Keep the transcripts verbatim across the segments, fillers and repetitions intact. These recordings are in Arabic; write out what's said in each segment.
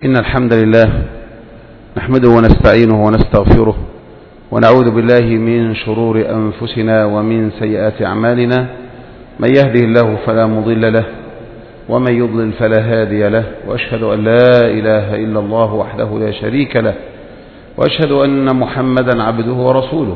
إن الحمد لله نحمده ونستعينه ونستغفره ونعوذ بالله من شرور أنفسنا ومن سيئات أعمالنا. من يهده الله فلا مضل له ومن يضلل فلا هادي له، وأشهد أن لا إله إلا الله وحده لا شريك له، وأشهد أن محمدا عبده ورسوله.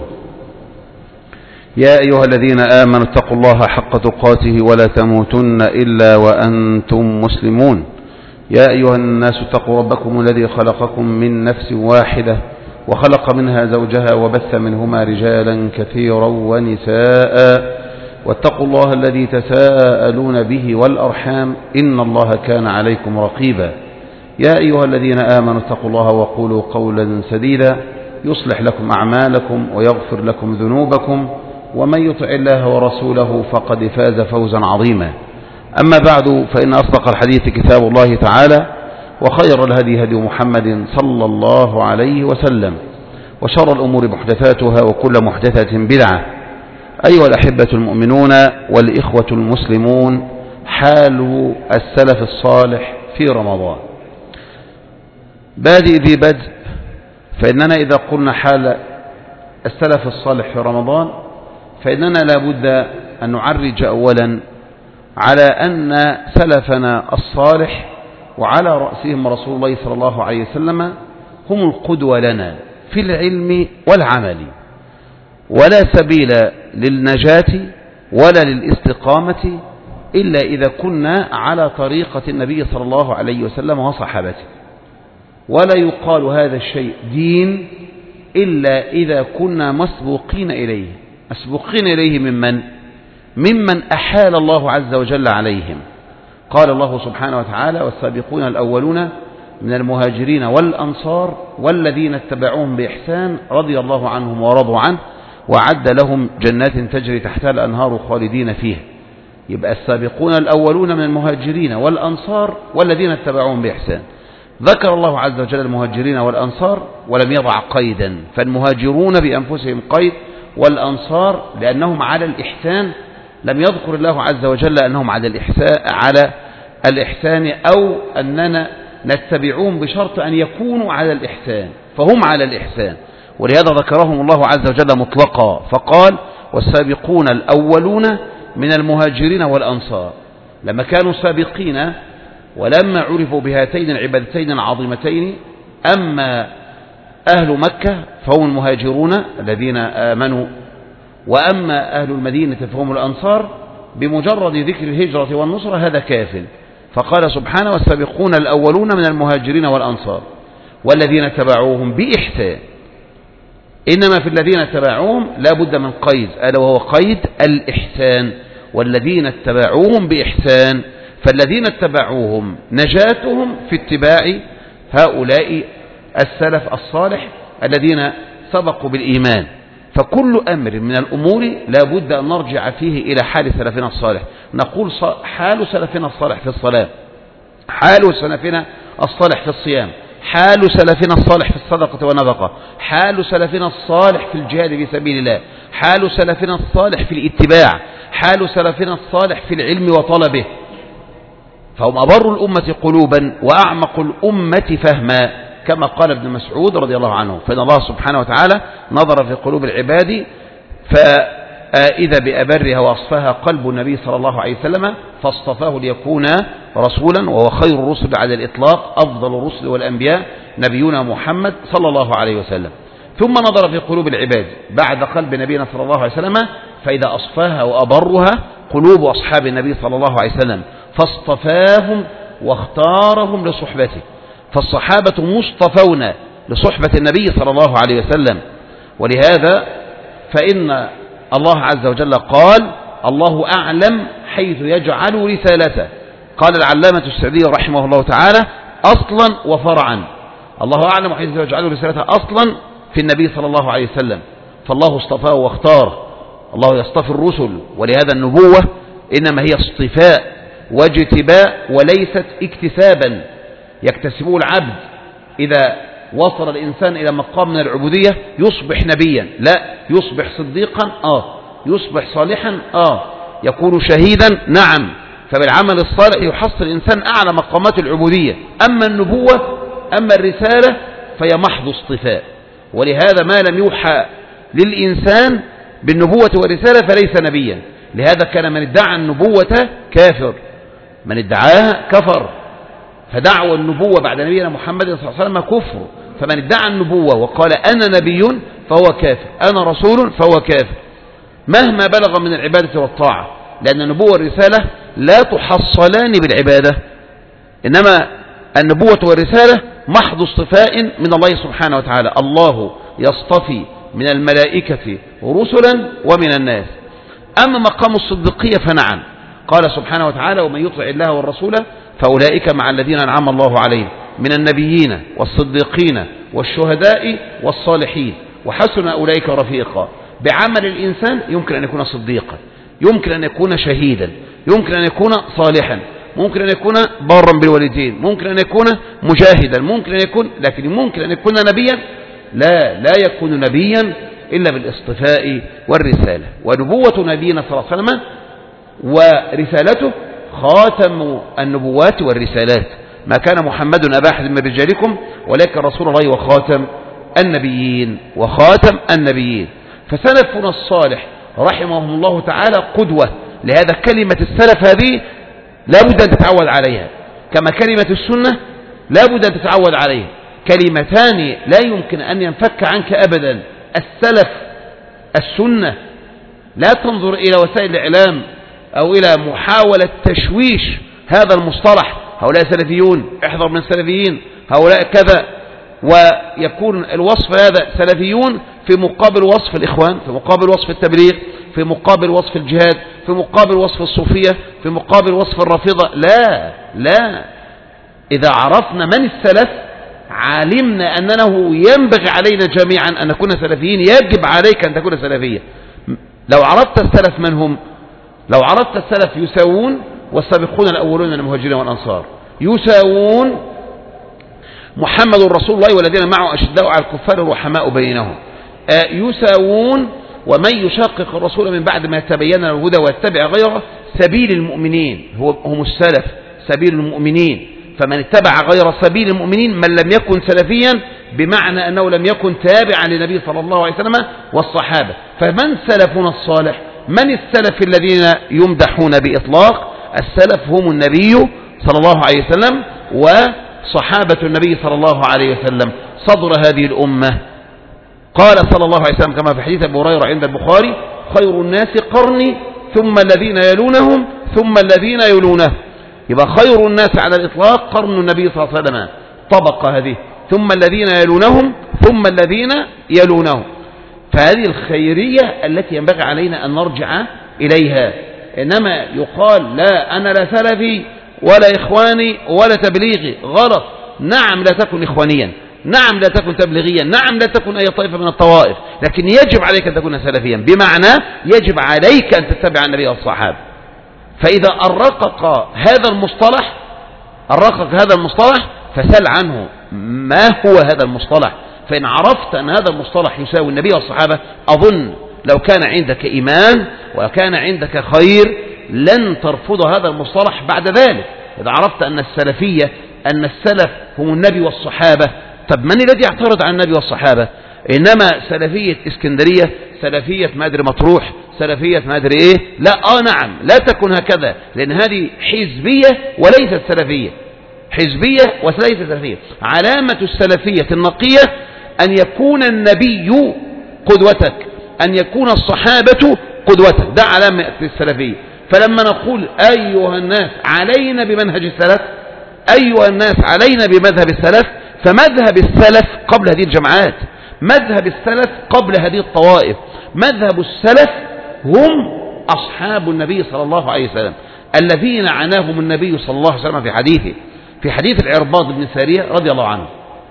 يا أيها الذين آمنوا اتقوا الله حق تقاته ولا تموتن إلا وأنتم مسلمون. يا أيها الناس اتقوا ربكم الذي خلقكم من نفس واحدة وخلق منها زوجها وبث منهما رجالا كثيرا ونساء، واتقوا الله الذي تساءلون به والأرحام إن الله كان عليكم رقيبا. يا أيها الذين آمنوا اتقوا الله وقولوا قولا سديدا يصلح لكم أعمالكم ويغفر لكم ذنوبكم، ومن يطع الله ورسوله فقد فاز فوزا عظيما. أما بعد، فإن أصدق الحديث كتاب الله تعالى، وخير الهدي هدي محمد صلى الله عليه وسلم، وشر الأمور محدثاتها وكل محدثة بدعة. أيها الأحبة المؤمنون والإخوة المسلمون، حال السلف الصالح في رمضان. بادئ ذي بدء، فإننا إذا قلنا حال السلف الصالح في رمضان فإننا لابد أن نعرج أولا على أن سلفنا الصالح وعلى رأسهم رسول الله صلى الله عليه وسلم هم القدوة لنا في العلم والعمل، ولا سبيل للنجاة ولا للاستقامة إلا إذا كنا على طريقة النبي صلى الله عليه وسلم وصحابته. ولا يقال هذا الشيء دين إلا إذا كنا مسبوقين إليه. مسبوقين إليه ممن؟ ممن أحال الله عز وجل عليهم. قال الله سبحانه وتعالى: والسابقون الأولون من المهاجرين والأنصار والذين اتبعوهم بإحسان رضي الله عنهم ورضوا عنه وعد لهم جنات تجري تحتها الأنهار خالدين فيها. يبقى السابقون الأولون من المهاجرين والأنصار والذين اتبعوهم بإحسان. ذكر الله عز وجل المهاجرين والأنصار ولم يضع قيدا، فالمهاجرون بأنفسهم قيد، والأنصار لأنهم على الإحسان لم يذكر الله عز وجل أنهم على الإحسان, على الإحسان أو أننا نتبعون بشرط أن يكونوا على الإحسان، فهم على الإحسان، ولهذا ذكرهم الله عز وجل مطلقا فقال: والسابقون الأولون من المهاجرين والأنصار. لما كانوا سابقين ولما عرفوا بهاتين العبادتين العظيمتين، أما أهل مكة فهم المهاجرون الذين آمنوا، وأما أهل المدينة فهم الأنصار، بمجرد ذكر الهجرة والنصرة هذا كاف. فقال سبحانه: والسابقون الأولون من المهاجرين والأنصار والذين تبعوهم بإحسان. إنما في الذين تبعوهم لا بد من قيد، ألا وهو قيد الإحسان. والذين اتبعوهم بإحسان، فالذين اتبعوهم نجاتهم في اتباع هؤلاء السلف الصالح الذين سبقوا بالإيمان. فكل أمر من الأمور لا بد أن نرجع فيه إلى حال سلفنا الصالح. نقول حال سلفنا الصالح في الصلاة، حال سلفنا الصالح في الصيام، حال سلفنا الصالح في الصدقة والنفقة، حال سلفنا الصالح في الجهاد في سبيل الله، حال سلفنا الصالح في الاتباع، حال سلفنا الصالح في العلم وطلبه. فهم أبر الأمة قلوبا وأعمق الأمة فهما، كما قال ابن مسعود رضي الله عنه: فإن الله سبحانه وتعالى نظر في قلوب العباد فإذا بأبرها وأصفاها قلب النبي صلى الله عليه وسلم فاصطفاه ليكون رسولا، وهو خير الرسل على الإطلاق، أفضل الرسل والأنبياء نبينا محمد صلى الله عليه وسلم. ثم نظر في قلوب العباد بعد قلب نبينا صلى الله عليه وسلم فإذا أصفاها وأبرها قلوب أصحاب النبي صلى الله عليه وسلم فاصطفاهم واختارهم لصحبته. فالصحابة مصطفون لصحبة النبي صلى الله عليه وسلم. ولهذا فإن الله عز وجل قال: الله أعلم حيث يجعل رسالته. قال العلامة السعدي رحمه الله تعالى: أصلا وفرعا. الله أعلم حيث يجعل رسالته أصلا في النبي صلى الله عليه وسلم، فالله اصطفاه واختاره. الله يصطفي الرسل، ولهذا النبوة إنما هي اصطفاء واجتباء وليست اكتسابا يكتسبه العبد. إذا وصل الإنسان إلى مقام من العبودية يصبح نبيا، لا، يصبح صديقا، آه يصبح صالحا، آه يكون شهيدا، نعم. فبالعمل الصالح يحصل الإنسان أعلى مقامات العبودية. أما النبوة أما الرسالة فهي محض اصطفاء. ولهذا ما لم يوحى للإنسان بالنبوة والرسالة فليس نبيا. لهذا كان من ادعى النبوة كافر، من ادعاها كفر. فدعوى النبوة بعد نبينا محمد صلى الله عليه وسلم كفر. فمن ادعى النبوة وقال أنا نبي فهو كافر، أنا رسول فهو كافر، مهما بلغ من العبادة والطاعة، لأن النبوة والرسالة لا تحصلان بالعبادة، إنما النبوة والرسالة محض اصطفاء من الله سبحانه وتعالى. الله يصطفي من الملائكة رسلا ومن الناس. أما مقام الصديقية فنعم، قال سبحانه وتعالى ومن يطع الله والرسول فأولئك مع الذين أنعم الله عليهم من النبيين والصديقين والشهداء والصالحين وحسن أولئك رفيقا. بعمل الإنسان يمكن أن يكون صديقا، يمكن أن يكون شهيدا، يمكن أن يكون صالحا، ممكن أن يكون بارا بالوالدين، ممكن أن يكون مجاهدا، ممكن أن يكون، لكن ممكن أن يكون نبيا؟ لا، لا يكون نبيا إلا بالاصطفاء والرسالة. ونبوة نبينا صلى الله عليه وسلم ورسالته خاتم النبوات والرسالات. ما كان محمد أبا أحد من رجالكم ولكن رسول الله وخاتم النبيين وخاتم النبيين. فسلفنا الصالح رحمهم الله تعالى قدوة. لهذا كلمة السلف هذه لا بد أن تتعود عليها، كما كلمة السنة لا بد أن تتعود عليها. كلمتان لا يمكن أن ينفك عنك أبدا، السلف السنة. لا تنظر إلى وسائل الإعلام أو إلى محاولة تشويش هذا المصطلح، هؤلاء سلفيون، احذر من السلفيين، هؤلاء كذا، ويكون الوصف هذا سلفيون في مقابل وصف الإخوان، في مقابل وصف التبليغ، في مقابل وصف الجهاد، في مقابل وصف الصوفية، في مقابل وصف الرافضة. لا لا، إذا عرفنا من السلف علمنا أنه ينبغي علينا جميعا أن نكون سلفيين. يجب عليك أن تكون سلفية. لو عرفت السلف من هم، لو عرفت السلف يساوون والسابقون الأولون من المهاجرين والأنصار، يساوون محمد رسول الله والذين معه أشداء على الكفار رحماء بينهم، يساوون ومن يشقق الرسول من بعد ما تبين له الهدى ويتبع غيره سبيل المؤمنين، هم السلف سبيل المؤمنين. فمن اتبع غير سبيل المؤمنين من لم يكن سلفيا بمعنى أنه لم يكن تابعا للنبي صلى الله عليه وسلم والصحابة. فمن سلفنا الصالح؟ من السلف الذين يمدحون بإطلاق؟ السلف هم النبي صلى الله عليه وسلم وصحابة النبي صلى الله عليه وسلم، صدر هذه الأمة. قال صلى الله عليه وسلم كما في حديث أبي هريرة عند البخاري: خير الناس قرني ثم الذين يلونهم ثم الذين يلونهم. يبقى خير الناس على الإطلاق قرن النبي صلى الله عليه وسلم، طبقة هذه، ثم الذين يلونهم ثم الذين يلونهم. فهذه الخيرية التي ينبغي علينا أن نرجع إليها. إنما يقال لا أنا لا سلفي ولا إخواني ولا تبليغي، غلط. نعم لا تكن إخوانيا، نعم لا تكن تبليغيا، نعم لا تكن أي طائفة من الطوائف، لكن يجب عليك أن تكون سلفيا، بمعنى يجب عليك أن تتبع النبي والصحابة. فإذا أرقق هذا المصطلح أرقق هذا المصطلح فسل عنه ما هو هذا المصطلح. فإن عرفت أن هذا المصطلح يساوي النبي والصحابة، أظن لو كان عندك إيمان وكان عندك خير لن ترفض هذا المصطلح بعد ذلك. إذا عرفت أن السلفية أن السلف هم النبي والصحابة، طب من الذي يعترض عن النبي والصحابة؟ إنما سلفية اسكندرية، سلفية ما أدري مطروح، سلفية ما أدري إيه، لا آه نعم لا تكن هكذا، لأن هذه حزبية وليست سلفية، حزبية وليست سلفية. علامة السلفية النقية أن يكون النبي قدوتك، أن يكون الصحابة قدوتك، ده علامة السلفية. فلما نقول أيها الناس علينا بمنهج السلف، أيها الناس علينا بمذهب السلف، فمذهب السلف قبل هذه الجماعات، مذهب السلف قبل هذه الطوائف، مذهب السلف هم أصحاب النبي صلى الله عليه وسلم الذين عناهم النبي صلى الله عليه وسلم في حديثه، في حديث العرباض بن سارية رضي الله عنه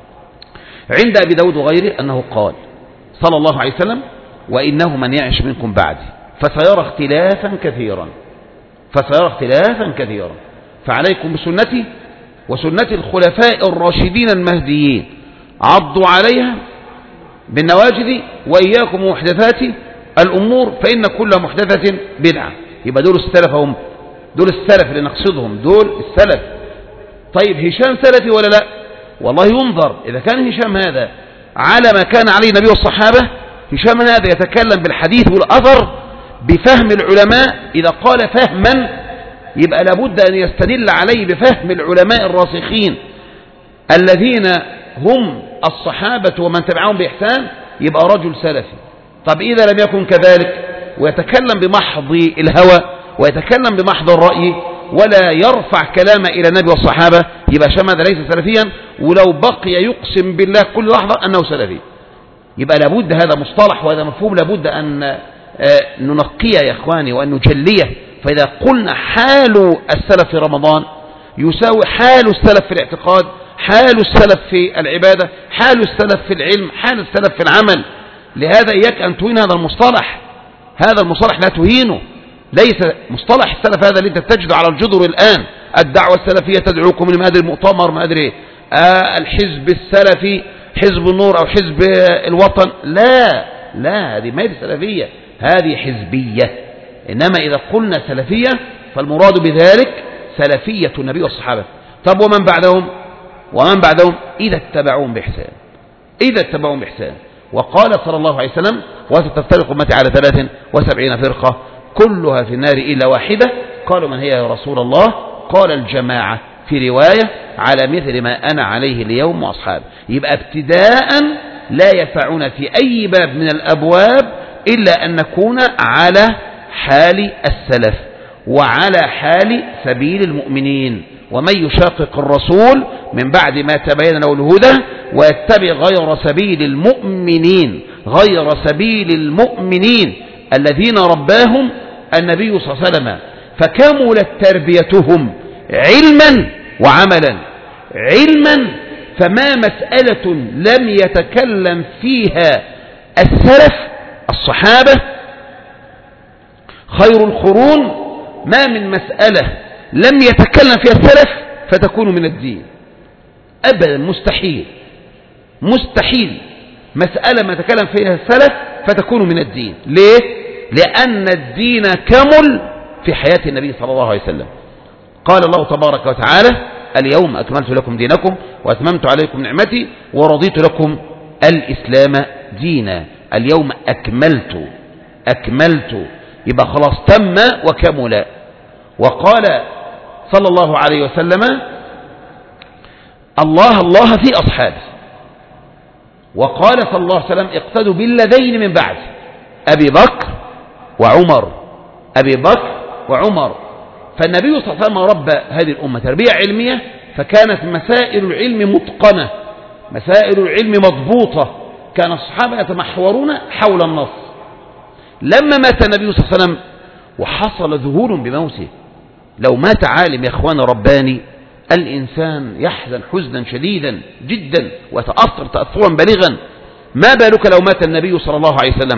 عند أبي داود وغيره أنه قال صلى الله عليه وسلم: وإنه من يعش منكم بعدي فسيرى اختلافا كثيرا فسيرى اختلافا كثيرا فعليكم بسنتي وسنة الخلفاء الراشدين المهديين، عضوا عليها بالنواجذ وإياكم ومحدثات الأمور فإن كل محدثة بدعة. يبقى دول السلف، هم دول السلف اللي نقصدهم، دول السلف. طيب هشام سلفي ولا لا؟ والله ينظر إذا كان هشام هذا على ما كان عليه النبي والصحابة. هشام هذا يتكلم بالحديث والأثر بفهم العلماء، إذا قال فهما يبقى لابد أن يستدل عليه بفهم العلماء الراسخين الذين هم الصحابة ومن تبعهم بإحسان، يبقى رجل سلفي. طب إذا لم يكن كذلك ويتكلم بمحض الهوى ويتكلم بمحض الرأي ولا يرفع كلام إلى النبي والصحابة، يبقى هشام هذا ليس سلفيا، ولو بقي يقسم بالله كل لحظة أنه سلفي. يبقى لابد هذا مصطلح وهذا مفهوم لابد أن ننقيه يا إخواني وأن نجليه. فإذا قلنا حال السلف في رمضان يساوي حال السلف في الاعتقاد، حال السلف في العبادة، حال السلف في العلم، حال السلف في العمل. لهذا إياك أن تهين هذا المصطلح، هذا المصطلح لا تهينه. ليس مصطلح السلف هذا اللي انت تجده على الجدر الآن، الدعوة السلفية تدعوكم من أدري المؤتمر ما أدري آه الحزب السلفي، حزب النور أو حزب الوطن. لا لا، هذه ما هي سلفية، هذه حزبية. إنما إذا قلنا سلفية فالمراد بذلك سلفية النبي والصحابة. طب ومن بعدهم؟ ومن بعدهم إذا اتبعوهم بإحسان، إذا اتبعوهم بإحسان. وقال صلى الله عليه وسلم: وستفترق أمتي على ثلاث وسبعين فرقة كلها في النار إلا واحدة. قالوا: من هي يا رسول الله؟ قال: الجماعة، في رواية: على مثل ما أنا عليه اليوم وأصحابي. يبقى ابتداء لا ينفعون في أي باب من الأبواب إلا أن نكون على حال السلف وعلى حال سبيل المؤمنين. ومن يشاقق الرسول من بعد ما تبين له الهدى ويتبع غير سبيل المؤمنين، غير سبيل المؤمنين الذين رباهم النبي صلى الله عليه وسلم فكملت تربيتهم علما وعملا. علما فما مسألة لم يتكلم فيها السلف الصحابة خير القرون، ما من مسألة لم يتكلم فيها السلف فتكون من الدين أبدا، مستحيل مستحيل مسألة ما تكلم فيها السلف فتكون من الدين. ليه؟ لأن الدين كمل في حياة النبي صلى الله عليه وسلم. قال الله تبارك وتعالى: اليوم أكملت لكم دينكم وأتممت عليكم نعمتي ورضيت لكم الإسلام دينا. اليوم أكملت أكملت يبقى خلاص تم وكمل. وقال صلى الله عليه وسلم: الله الله في أصحابه. وقال صلى الله عليه وسلم: اقتدوا بالذين من بعد، أبي بكر وعمر، أبي بكر وعمر. فالنبي صلى الله عليه وسلم ربى هذه الأمة تربية علمية، فكانت مسائل العلم متقنة، مسائل العلم مضبوطة، كان الصحابة يتمحورون حول النص. لما مات النبي صلى الله عليه وسلم وحصل ذهول بموته، لو مات عالم يا اخوان رباني الإنسان يحزن حزنا شديدا جدا ويتأثر تأثرا بالغا، ما بالك لو مات النبي صلى الله عليه وسلم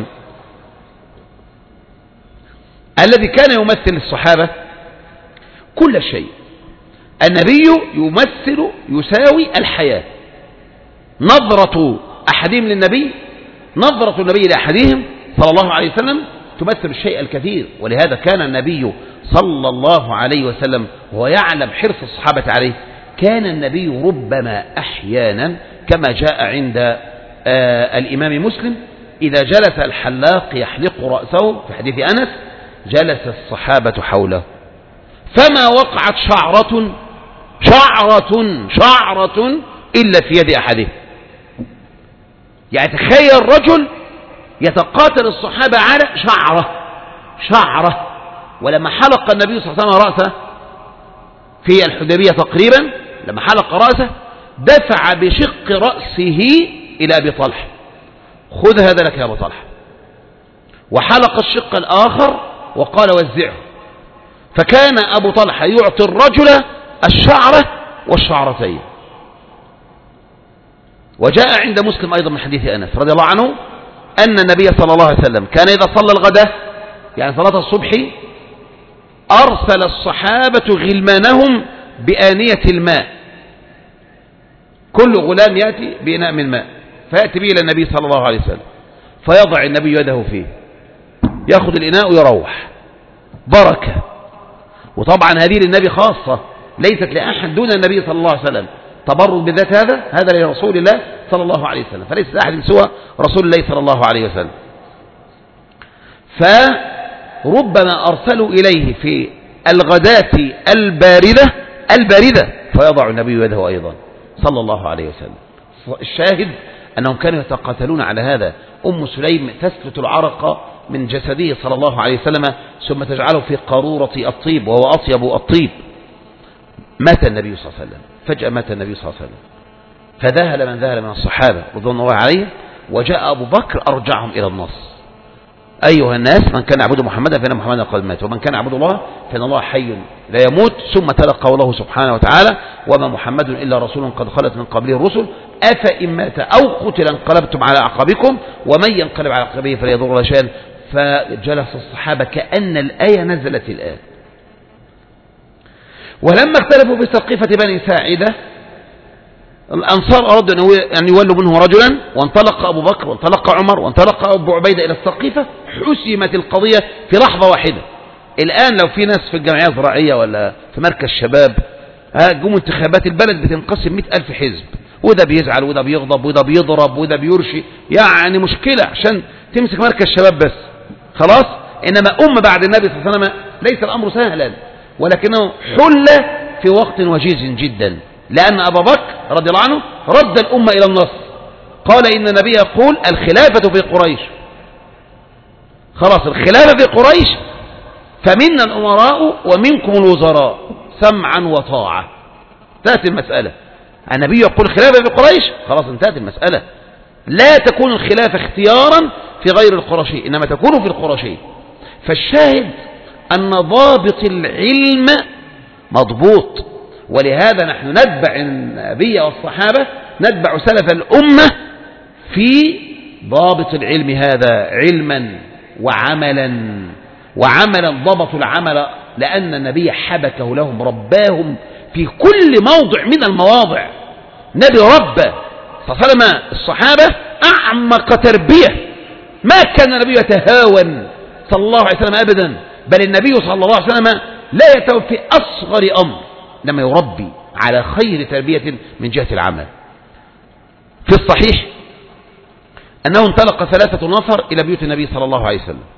الذي كان يمثل الصحابة كل شيء. النبي يمثل يساوي الحياة. نظرة أحدهم للنبي، نظرة النبي لأحدهم صلى الله عليه وسلم تمثل الشيء الكثير. ولهذا كان النبي صلى الله عليه وسلم وهو يعلم حرص الصحابة عليه، كان النبي ربما أحيانا كما جاء عند آه الإمام مسلم: إذا جلس الحلاق يحلق رأسه في حديث أنس جلس الصحابة حوله فما وقعت شعرة شعرة شعرة إلا في يد أحدهم. يعني تخيل رجل يتقاتل الصحابة على شعرة شعرة. ولما حلق النبي صلى الله عليه وسلم رأسه في الحديبية تقريبا، لما حلق رأسه دفع بشق رأسه إلى أبي طلحة: خذ هذا لك يا أبو طلحة. وحلق الشق الآخر وقال: وزعه. فكان أبو طلحة يعطي الرجل الشعرة والشعرتين. وجاء عند مسلم أيضا من حديث أنس رضي الله عنه أن النبي صلى الله عليه وسلم كان إذا صلى الغداء يعني صلاة الصبح أرسل الصحابة غلمانهم بآنية الماء، كل غلام يأتي بإناء من ماء فيأتي به إلى النبي صلى الله عليه وسلم فيضع النبي يده فيه، يأخذ الإناء ويروح، بركة. وطبعا هذه للنبي خاصة ليست لأحد دون النبي صلى الله عليه وسلم. تبرد بذات هذا هذا لرسول الله صلى الله عليه وسلم، فليس أحد سوى رسول الله صلى الله عليه وسلم. فربما أرسلوا إليه في الغداة الباردة الباردة فيضع النبي يده أيضا صلى الله عليه وسلم. الشاهد أنهم كانوا يتقاتلون على هذا. أم سليم تسلت العرق من جسده صلى الله عليه وسلم ثم تجعله في قارورة الطيب وهو أطيب الطيب. مات النبي صلى الله عليه وسلم، فجأة مات النبي صلى الله عليه وسلم، فذهل من ذهل من الصحابة رضوان الله عليهم، وجاء أبو بكر أرجعهم إلى النص. أيها الناس، من كان يعبد محمدا فإن محمدا قد مات، ومن كان يعبد الله فإن الله حي لا يموت. ثم تلا قوله سبحانه وتعالى: وما محمد إلا رسول قد خلت من قبله الرسل أفإن مات أو قتل انقلبتم على أعقابكم ومن ينقلب على عقبيه فلا يضر الله شيئا. فجلس الصحابة كأن الآية نزلت الآن. ولما اختلفوا في سقيفة بني ساعدة، الأنصار أرادوا أن يولوا منه رجلا، وانطلق أبو بكر وانطلق عمر وانطلق أبو عبيدة إلى السقيفة. حسمت القضية في لحظة واحدة. الآن لو في ناس في الجمعية الزراعية ولا في مركز شباب جم انتخابات، البلد بتنقسم مئة ألف حزب، وده بيزعل وده بيغضب وده بيضرب وده بيرشي، يعني مشكلة عشان تمسك مركز شباب بس خلاص. إنما أم بعد النبي صلى الله عليه وسلم ليس الأمر سهلا، ولكنه حل في وقت وجيز جدا، لأن أبا بكر رضي الله عنه رد الأمة إلى النص. قال إن النبي يقول الخلافة في قريش، خلاص الخلافة في قريش، فمنا الأمراء ومنكم الوزراء سمعا وطاعة. انتهت المسألة. النبي يقول الخلافة في قريش، خلاص انتهت المسألة. لا تكون الخلافة اختيارا في غير القرشي، إنما تكون في القرشي. فالشاهد أن ضابط العلم مضبوط، ولهذا نحن نتبع النبي والصحابة، نتبع سلف الأمة في ضابط العلم هذا، علما وعملا. وعملا ضبطوا العمل لأن النبي حبكه لهم، رباهم في كل موضع من المواضع. نبي ربى صلى الله عليه وسلم الصحابة أعمق تربية. ما كان النبي يتهاون صلى الله عليه وسلم أبدا، بل النبي صلى الله عليه وسلم لا يتهاون في أصغر أمر، لما يربي على خير تربية من جهة العمل. في الصحيح أنه انطلق ثلاثة نفر إلى بيوت النبي صلى الله عليه وسلم،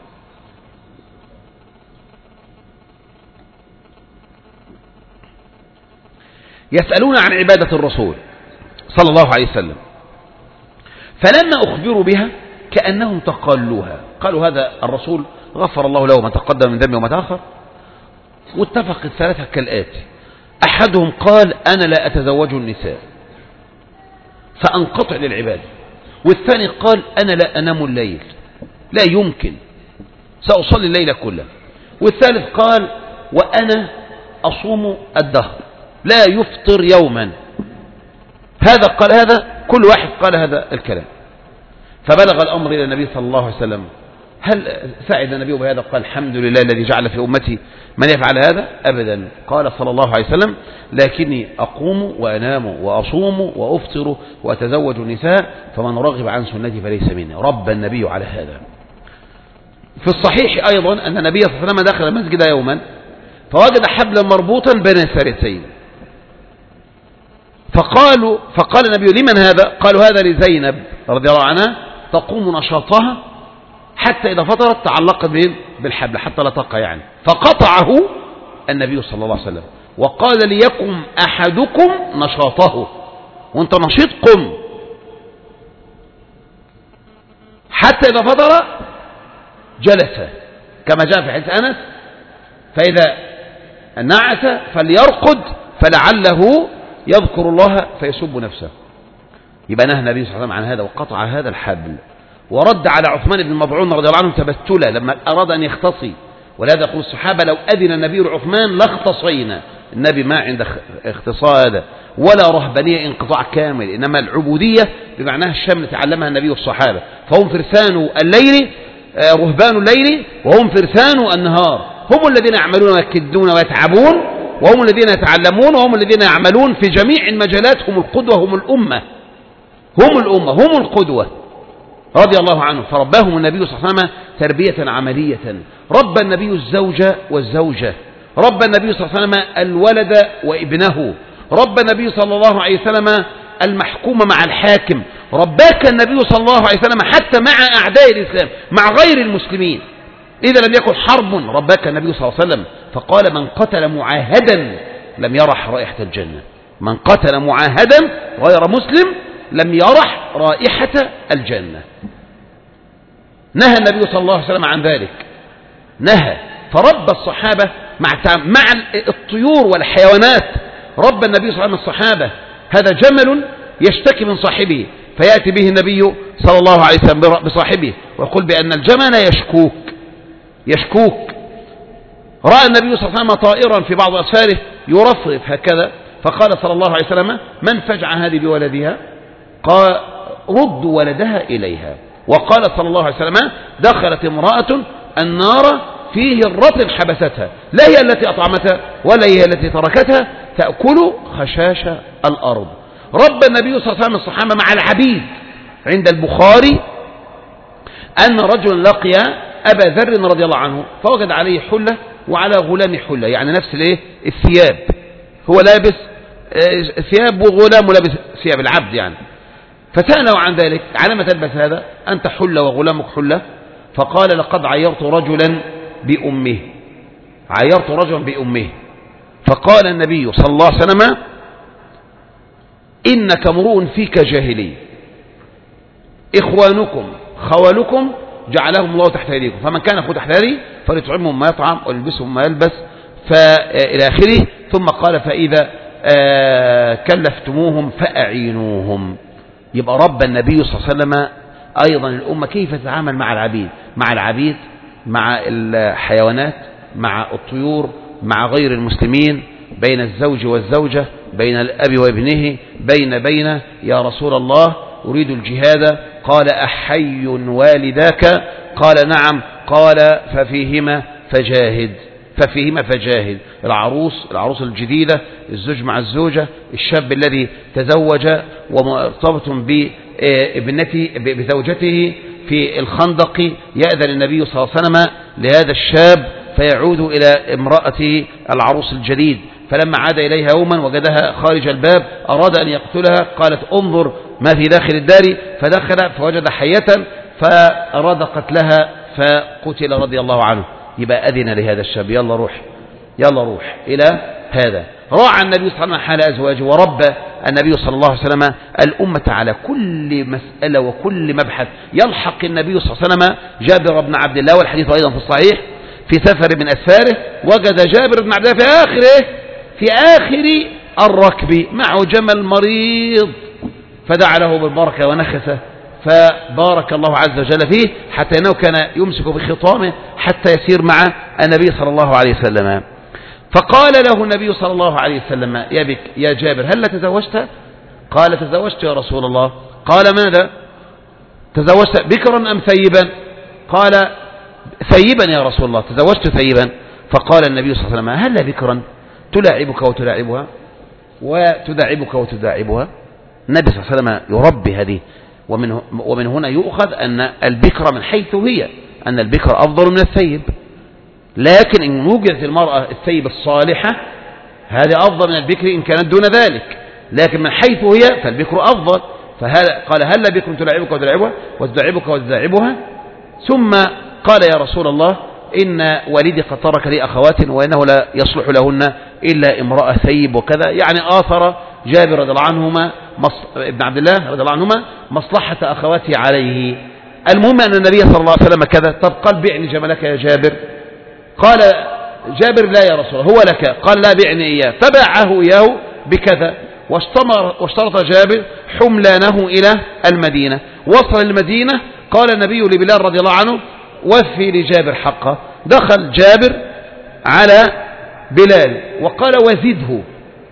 يسألون عن عبادة الرسول صلى الله عليه وسلم. فلما أخبروا بها كأنهم تقالوها، قالوا هذا الرسول غفر الله له ما تقدم من ذنبه وما تأخر. واتفق الثلاثة كالآتي: أحدهم قال أنا لا أتزوج النساء فأنقطع للعبادة، والثاني قال أنا لا أنام الليل، لا يمكن، سأصلي الليل كله، والثالث قال وأنا أصوم الدهر لا يفطر يوما. هذا قال هذا، كل واحد قال هذا الكلام. فبلغ الأمر إلى النبي صلى الله عليه وسلم. هل سعد النبي بهذا؟ قال الحمد لله الذي جعل في أمتي من يفعل هذا؟ أبدا. قال صلى الله عليه وسلم لكني أقوم وأنام وأصوم وأفطر وأتزوج النساء فمن رغب عن سنتي فليس مني. رب النبي على هذا. في الصحيح أيضا أن النبي صلى الله عليه وسلم دخل المسجد يوما فوجد حبلا مربوطا بين الساريتين، فقالوا فقال النبي لمن هذا؟ قالوا هذا لزينب رضي الله عنها تقوم نشاطها حتى إذا فطرت تعلقت بالحبل حتى لا تقع يعني. فقطعه النبي صلى الله عليه وسلم وقال ليقم أحدكم نشاطه، وانت نشيط قم حتى إذا فطر جلس، كما جاء في حديث أنس فإذا نعس فليرقد فلعله يذكر الله فيسب نفسه. يبقى نهى النبي صلى الله عليه وسلم عن هذا وقطع هذا الحبل، ورد على عثمان بن مظعون رضي الله عنه تبتلا لما أراد أن يختصي. ولهذا يقول الصحابة لو أذن النبي لعثمان لاختصينا. النبي ما عنده اختصاء هذا ولا رهبانية انقطاع كامل، إنما العبودية بمعناها الشامل تعلمها النبي والصحابة. فهم فرسان الليل رهبان الليل وهم فرسان النهار، هم الذين يعملون ويكدون ويتعبون، وهم الذين يتعلمون، وهم الذين يعملون في جميع المجالات. هم القدوة، هم الأمة، هم الأمة، هم القدوة رضي الله عنه. فرباهم النبي صلى الله عليه وسلم تربية عملية. ربى النبي الزوجة والزوجة، ربى النبي صلى الله عليه وسلم الولد وابنه، رب النبي صلى الله عليه وسلم المحكوم مع الحاكم، رباك النبي صلى الله عليه وسلم حتى مع أعداء الإسلام، مع غير المسلمين، إذا لم يكن حرب رباك النبي صلى الله عليه وسلم. فقال من قتل معاهدا لم يرح رائحة الجنة، من قتل معاهدا غير مسلم لم يرح رائحة الجنة. نهى النبي صلى الله عليه وسلم عن ذلك، نهى. فرب الصحابة مع مع الطيور والحيوانات، رب النبي صلى الله عليه وسلم الصحابة. هذا جمل يشتكي من صاحبه، فيأتي به النبي صلى الله عليه وسلم بصاحبه ويقول بأن الجمل يشكوك يشكوك رأى النبي صلى الله عليه وسلم طائرا في بعض أسفاره يرفرف هكذا، فقال صلى الله عليه وسلم من فجع هذه بولدها؟ قال ردوا ولدها إليها. وقال صلى الله عليه وسلم دخلت امرأة النار في هرة حبستها، لا هي التي أطعمتها ولا هي التي تركتها تأكل خشاش الأرض. رب النبي صلى الله عليه وسلم الصحابة مع العبيد. عند البخاري أن رجلا لقي أبا ذر رضي الله عنه فوجد عليه حلة وعلى غلام حلة، يعني نفس الايه الثياب، هو لابس ثياب وغلام لابس ثياب العبد يعني. فسأله عن ذلك، على ما تلبس هذا؟ أنت حلة وغلامك حلة. فقال لقد عيرت رجلا بأمه، عيرت رجلا بأمه. فقال النبي صلى الله عليه وسلم إنك امرؤ فيك جاهلي، إخوانكم خوالكم جعلهم الله تحت يديكم، فمن كان أخوه تحت يدي فليطعمهم ما يطعم ويلبسهم ما يلبس فإلى آخره. ثم قال فإذا كلفتموهم فأعينوهم. يبقى رب النبي صلى الله عليه وسلم أيضا الأمة كيف تتعامل مع العبيد، مع العبيد مع الحيوانات مع الطيور مع غير المسلمين، بين الزوج والزوجة، بين الأب وابنه، بين بين يا رسول الله أريد الجهاد، قال أحي والداك؟ قال نعم، قال ففيهما فجاهد، ففيهما فجاهد. العروس العروس الجديدة، الزوج مع الزوجة، الشاب الذي تزوج ومرتبط بابنته بزوجته في الخندق، يأذن النبي صلى الله عليه وسلم لهذا الشاب فيعود إلى امرأته العروس الجديد. فلما عاد إليها يوما وجدها خارج الباب أراد أن يقتلها، قالت انظر ما في داخل الدار، فدخل فوجد حية فأراد قتلها فقتل رضي الله عنه. يبقى أذن لهذا الشاب يلا روح يلا روح إلى هذا. راعى النبي صلى الله عليه وسلم حال أزواجه، وربى النبي صلى الله عليه وسلم الأمة على كل مسألة وكل مبحث. يلحق النبي صلى الله عليه وسلم جابر بن عبد الله، والحديث أيضا في الصحيح، في سفر من أسفاره وجد جابر بن عبد الله في آخره في آخر الركب معه جمل مريض، فدعا له بالبركة ونخسه، فبارك الله عز وجل فيه حتى أنه كان يمسك بخطامه حتى يسير مع النبي صلى الله عليه وسلم. فقال له النبي صلى الله عليه وسلم يا بك يا جابر هل تزوجت؟ قال تزوجت يا رسول الله. قال ماذا؟ تزوجت بكرا أم ثيبا؟ قال ثيبا يا رسول الله، تزوجت ثيبا. فقال النبي صلى الله عليه وسلم هل بكرا تلاعبك وتلاعبها وتداعبك وتداعبها؟ النبي صلى الله عليه وسلم يربي هذه. ومن, ومن هنا يؤخذ أن البكر من حيث هي أن البكر أفضل من الثيب، لكن إن وجدت المرأة الثيب الصالحة هذا أفضل من البكر إن كانت دون ذلك، لكن من حيث هي فالبكر أفضل. فقال هل بكر تلاعبك وتلاعبها وتداعبك وتداعبها؟ ثم قال يا رسول الله إن والدي قد ترك لي أخوات وإنه لا يصلح لهن إلا امرأة ثيب وكذا، يعني آثر جابر رضي الله عنهما ابن عبد الله رضي الله عنهما مصلحة أخواته عليه. المهم أن النبي صلى الله عليه وسلم كذا. طب قال بعني جملك يا جابر؟ قال جابر لا يا رسول الله هو لك. قال لا بعني إياه، فباعه إياه بكذا. واشترط جابر حملانه إلى المدينة. وصل المدينة قال النبي لبلال رضي الله عنه وفي لجابر حقه. دخل جابر على بلال وقال وزده،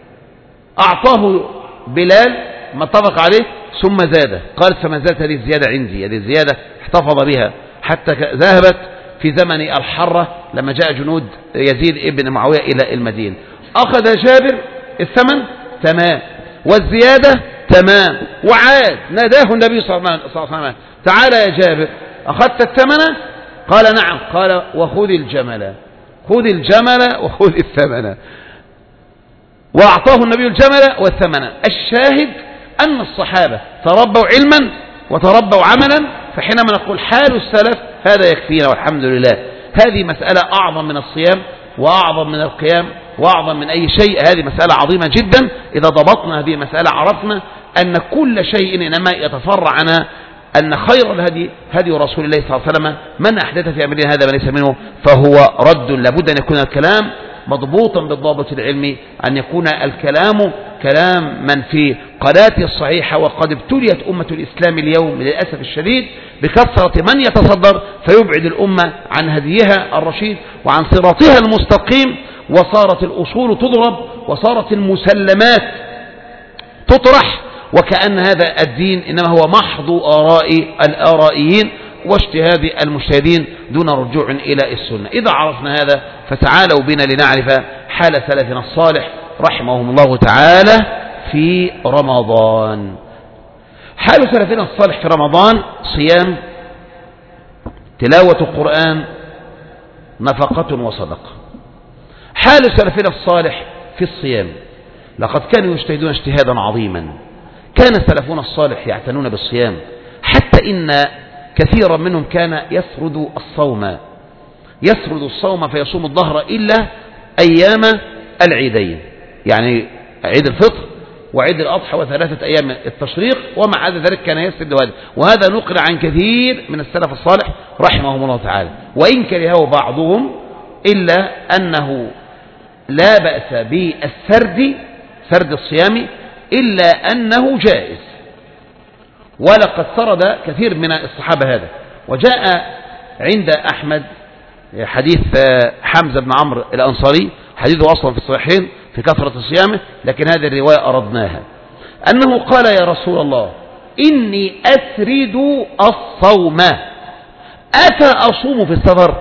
أعطاه بلال ما اتفق عليه ثم زاده. قال فما زالت هذه الزيادة عندي، هذه الزيادة احتفظ بها حتى ذهبت في زمن الحرة لما جاء جنود يزيد ابن معاوية إلى المدينة. أخذ جابر الثمن تمام والزيادة تمام، وعاد ناداه النبي صلى الله عليه وسلم تعالى يا جابر أخذت الثمن؟ قال نعم. قال وخذ الجمل، خذ الجمل وخذ الثمن. وأعطاه النبي الجمل والثمن. الشاهد أن الصحابة تربوا علما وتربوا عملا، فحينما نقول حال السلف هذا يكفينا والحمد لله. هذه مسألة أعظم من الصيام وأعظم من القيام وأعظم من أي شيء. هذه مسألة عظيمة جدا. إذا ضبطنا هذه المسألة عرفنا أن كل شيء إنما يتفرع عن أن خير الهدي هدي رسول الله صلى الله عليه وسلم، من أحدث في أمرنا هذا ما ليس منه فهو رد. لابد أن يكون الكلام مضبوطا بالضابط العلمي، أن يكون الكلام كلام من في قناته الصحيحة. وقد ابتليت أمة الإسلام اليوم للأسف الشديد بكثرة من يتصدر فيبعد الأمة عن هديها الرشيد وعن صراطها المستقيم، وصارت الأصول تضرب وصارت المسلمات تطرح، وكأن هذا الدين إنما هو محض آراء الآرائيين واجتهاد المجتهدين دون رجوع إلى السنة. إذا عرفنا هذا فتعالوا بنا لنعرف حال سلفنا الصالح رحمهم الله تعالى في رمضان. حال سلفنا الصالح في رمضان: صيام، تلاوة القرآن، نفقة وصدقة. حال سلفنا الصالح في الصيام: لقد كانوا يجتهدون اجتهادا عظيما. كان سلفنا الصالح يعتنون بالصيام، حتى إن كثيرا منهم كان يسرد الصوم يسرد الصوم فيصوم الظهر إلا أيام العيدين، يعني عيد الفطر وعيد الأضحى وثلاثة أيام التشريق، ومع هذا ذلك كان يسرد هذا. وهذا نقل عن كثير من السلف الصالح رحمهم الله تعالى، وإن كرهه بعضهم إلا أنه لا بأس بالسرد سرد الصيام إلا أنه جائز. ولقد سرد كثير من الصحابة هذا. وجاء عند أحمد حديث حمزة بن عمرو الأنصاري، حديثه أصلا في الصحيحين في كثرة صيامه، لكن هذه الرواية أردناها، أنه قال: يا رسول الله إني أسرد الصوم أفأصوم في السفر؟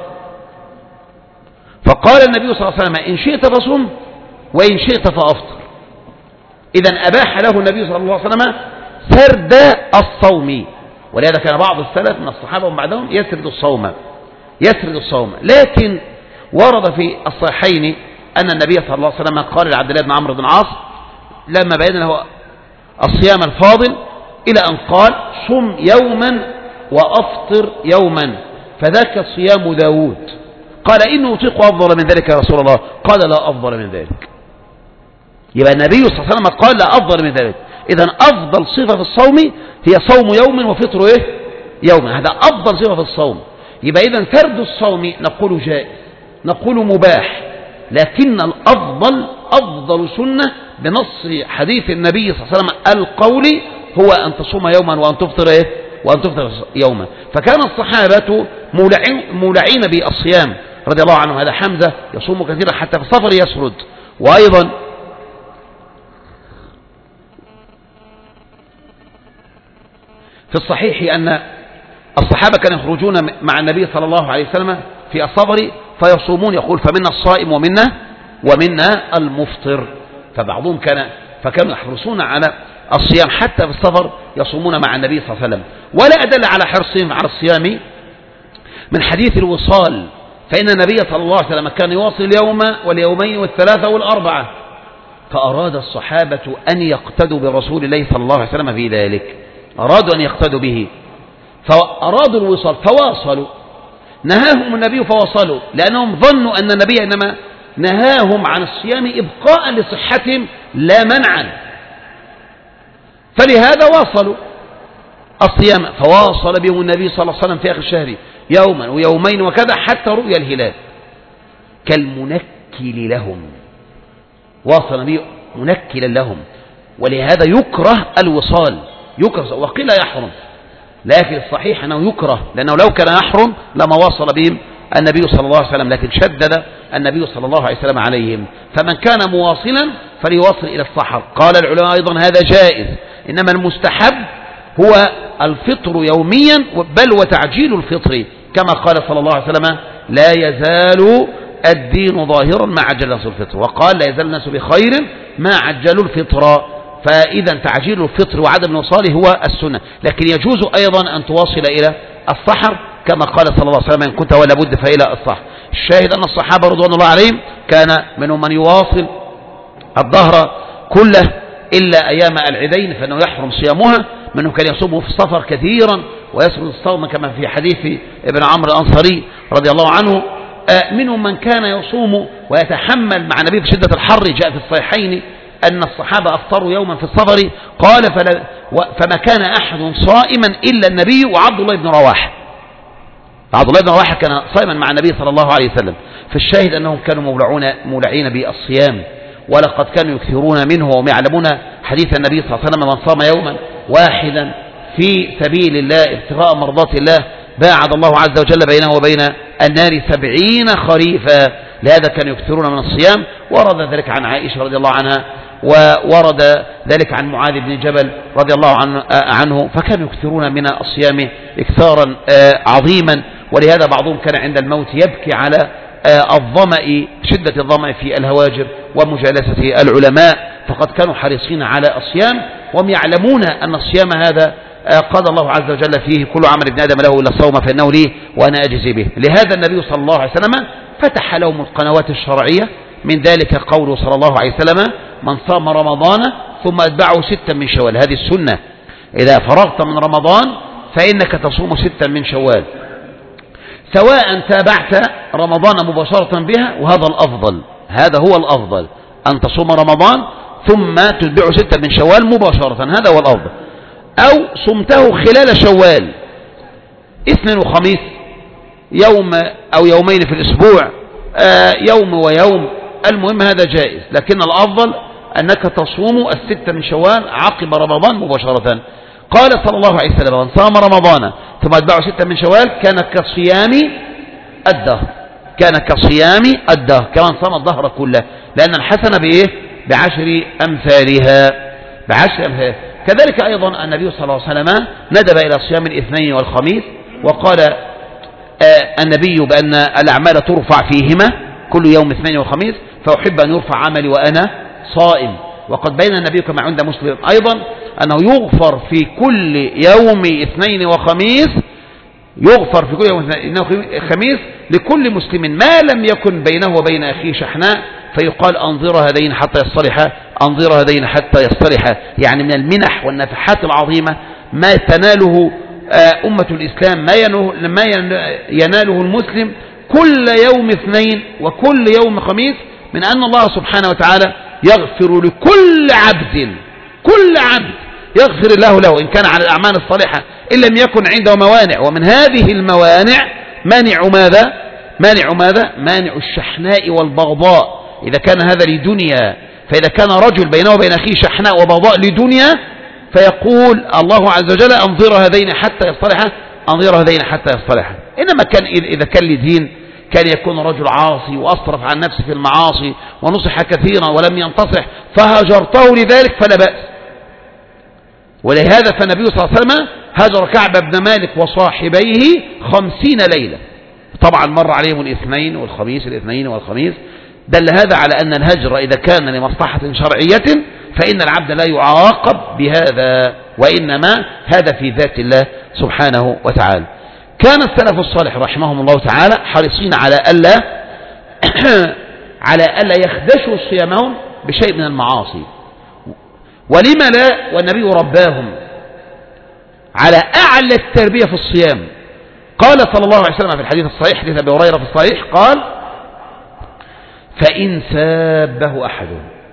فقال النبي صلى الله عليه وسلم: إن شئت فصم وإن شئت فأفطر. إذن أباح له النبي صلى الله عليه وسلم سرد الصوم. ولهذا كان بعض السلف من الصحابة ومن بعدهم يسرد الصوم يسرد الصوم لكن ورد في الصحيحين أن النبي صلى الله عليه وسلم قال لعبد الله بن عمرو بن العاص لما بين له الصيام الفاضل إلى أن قال: صم يوما وأفطر يوما فذاك صيام داود. قال: إنه أطيق أفضل من ذلك يا رسول الله. قال: لا أفضل من ذلك. يبقى النبي صلى الله عليه وسلم قال: لا أفضل من ذلك. إذن أفضل صفة في الصوم هي صوم يوم وفطر إيه؟ يوم. هذا أفضل صفة في الصوم. يبقى إذن سرد الصوم نقول جائز، نقول مباح، لكن الأفضل أفضل سنة بنص حديث النبي صلى الله عليه وسلم القولي هو أن تصوم يوما وأن تفطر إيه؟ وأن تفطر يوما. فكان الصحابة مولعين بالصيام رضي الله عنه. هذا حمزة يصوم كثيرا حتى في السفر يسرد. وأيضا في الصحيح أن الصحابة كانوا يخرجون مع النبي صلى الله عليه وسلم في السفر فيصومون، يقول: فمنا الصائم ومنا ومنا المفطر. فبعضهم كان فكانوا يحرصون على الصيام حتى في السفر يصومون مع النبي صلى الله عليه وسلم. ولا أدل على حرصهم على الصيام من حديث الوصال، فإن النبي صلى الله عليه وسلم كان يواصل اليوم واليومين والثلاثة والأربعة، فأراد الصحابة أن يقتدوا برسول الله صلى الله عليه وسلم في ذلك، أرادوا أن يقتدوا به فأرادوا الوصال فواصلوا. نهاهم النبي فواصلوا، لأنهم ظنوا أن النبي إنما نهاهم عن الصيام إبقاء لصحتهم لا منعا، فلهذا واصلوا الصيام. فواصل بهم النبي صلى الله عليه وسلم في آخر الشهر يوما ويومين وكذا حتى رؤي الهلال كالمنكل لهم. واصل النبي منكلا لهم، ولهذا يكره الوصال، يكره وقيل يحرم، لكن الصحيح أنه يكره، لأنه لو كان يحرم لما واصل بهم النبي صلى الله عليه وسلم، لكن شدد النبي صلى الله عليه وسلم عليهم. فمن كان مواصلا فليواصل إلى السحر. قال العلماء أيضا هذا جائز، إنما المستحب هو الفطر يوميا، بل وتعجيل الفطر، كما قال صلى الله عليه وسلم: لا يزال الدين ظاهرا ما عجل الناس الفطر، وقال: لا يزال الناس بخير ما عجلوا الفطر. فإذا تعجيل الفطر وعدم الوصال هو السنة، لكن يجوز أيضا أن تواصل إلى السحر كما قال صلى الله عليه وسلم: إن كنت ولا بد فإلى السحر. الشاهد أن الصحابة رضوان الله عليهم كان منهم من يواصل الدهر كله إلا أيام العيدين فإنه يحرم صيامها، منه كان يصوم في السفر كثيرا ويسرد الصوم كما في حديث ابن عمرو الأنصاري رضي الله عنه. منهم من كان يصوم ويتحمل مع النبي في شدة الحر، جاء في الصحيحين أن الصحابة أفطروا يوما في السفر، قال فلا فما كان أحد صائما إلا النبي وعبد الله بن رواحة. عبد الله بن رواحة كان صائما مع النبي صلى الله عليه وسلم. فالشاهد أنهم كانوا مولعون مولعين بالصيام، ولقد كانوا يكثرون منه وهم يعلمون حديث النبي صلى الله عليه وسلم: من صام يوما واحدا في سبيل الله ابتغاء مرضات الله باعد الله عز وجل بينه وبين النار سبعين خريفا. لهذا كانوا يكثرون من الصيام. ورد ذلك عن عائشة رضي الله عنها، وورد ذلك عن معاذ بن جبل رضي الله عنه، فكانوا يكثرون من الصيام إكثارا عظيما. ولهذا بعضهم كان عند الموت يبكي على الظمأ، شدة الظمأ في الهواجر ومجالسة العلماء، فقد كانوا حريصين على الصيام، وهم يعلمون أن الصيام هذا قال الله عز وجل فيه: كل عمل ابن آدم له إلا الصوم فإنه لي وأنا أجزي به. لهذا النبي صلى الله عليه وسلم فتح لهم القنوات الشرعية، من ذلك قوله صلى الله عليه وسلم: من صام رمضان ثم أتبعه ستا من شوال. هذه السنة، إذا فرغت من رمضان فإنك تصوم ستا من شوال، سواء تابعت رمضان مباشرة بها، وهذا الأفضل، هذا هو الأفضل، أن تصوم رمضان ثم تتبعه ستا من شوال مباشرة، هذا هو الأفضل، أو صمته خلال شوال اثنين وخميس، يوم أو يومين في الأسبوع، يوم ويوم، المهم هذا جائز، لكن الأفضل أنك تصوم الستة من شوال عقب رمضان مباشرة. قال صلى الله عليه وسلم: من صام رمضان ثم أتبعه ستة من شوال كان كصيام الدهر، كان كصيام الدهر، كمان صام الدهر كله، لأن الحسنة بإيه؟ بعشر أمثالها، بعشر أمثالها. كذلك أيضا النبي صلى الله عليه وسلم ندب إلى صيام الاثنين والخميس، وقال آه النبي بأن الأعمال ترفع فيهما كل يوم اثنين وخميس، فأحب أن يرفع عملي وأنا صائم. وقد بين النبي كما عند مسلم أيضا أنه يغفر في كل يوم اثنين وخميس، يغفر في كل يوم اثنين وخميس لكل مسلم ما لم يكن بينه وبين أخيه شحناء، فيقال: أنظر هذين حتى يصطلحا، أنظر هذين حتى يصطلحا. يعني من المنح والنفحات العظيمة ما تناله أمة الإسلام، ما يناله المسلم كل يوم اثنين وكل يوم خميس، من أن الله سبحانه وتعالى يغفر لكل عبد، كل عبد يغفر الله له إن كان على الأعمال الصالحة، إن لم يكن عنده موانع. ومن هذه الموانع مانع ماذا؟ مانع ماذا؟ مانع الشحناء والبغضاء. إذا كان هذا لدنيا، فإذا كان رجل بينه وبين أخيه شحناء وبغضاء لدنيا، فيقول الله عز وجل: أنظر هذين حتى يصطلحا، أنظر هذين حتى يصطلحا. إنما كان إذا كان لدين، كان يكون رجل عاصي وأصرف عن نفسه في المعاصي ونصح كثيرا ولم ينتصح، فهجرته لذلك فلا بأس. ولهذا فالنبي صلى الله عليه وسلم هجر كعب بن مالك وصاحبيه خمسين ليلة. طبعا مر عليهم الاثنين والخميس، الاثنين والخميس. دل هذا على أن الهجر إذا كان لمصلحة شرعية فإن العبد لا يعاقب بهذا، وإنما هذا في ذات الله سبحانه وتعالى. كان السلف الصالح رحمهم الله تعالى حريصين على ألا على ألا يخدشوا صيامهم بشيء من المعاصي. ولما لا؟ والنبي رباهم على أعلى التربية في الصيام. قال صلى الله عليه وسلم في الحديث الصحيح، حديث أبي هريرة في الصحيح، قال: فإن سابه أحد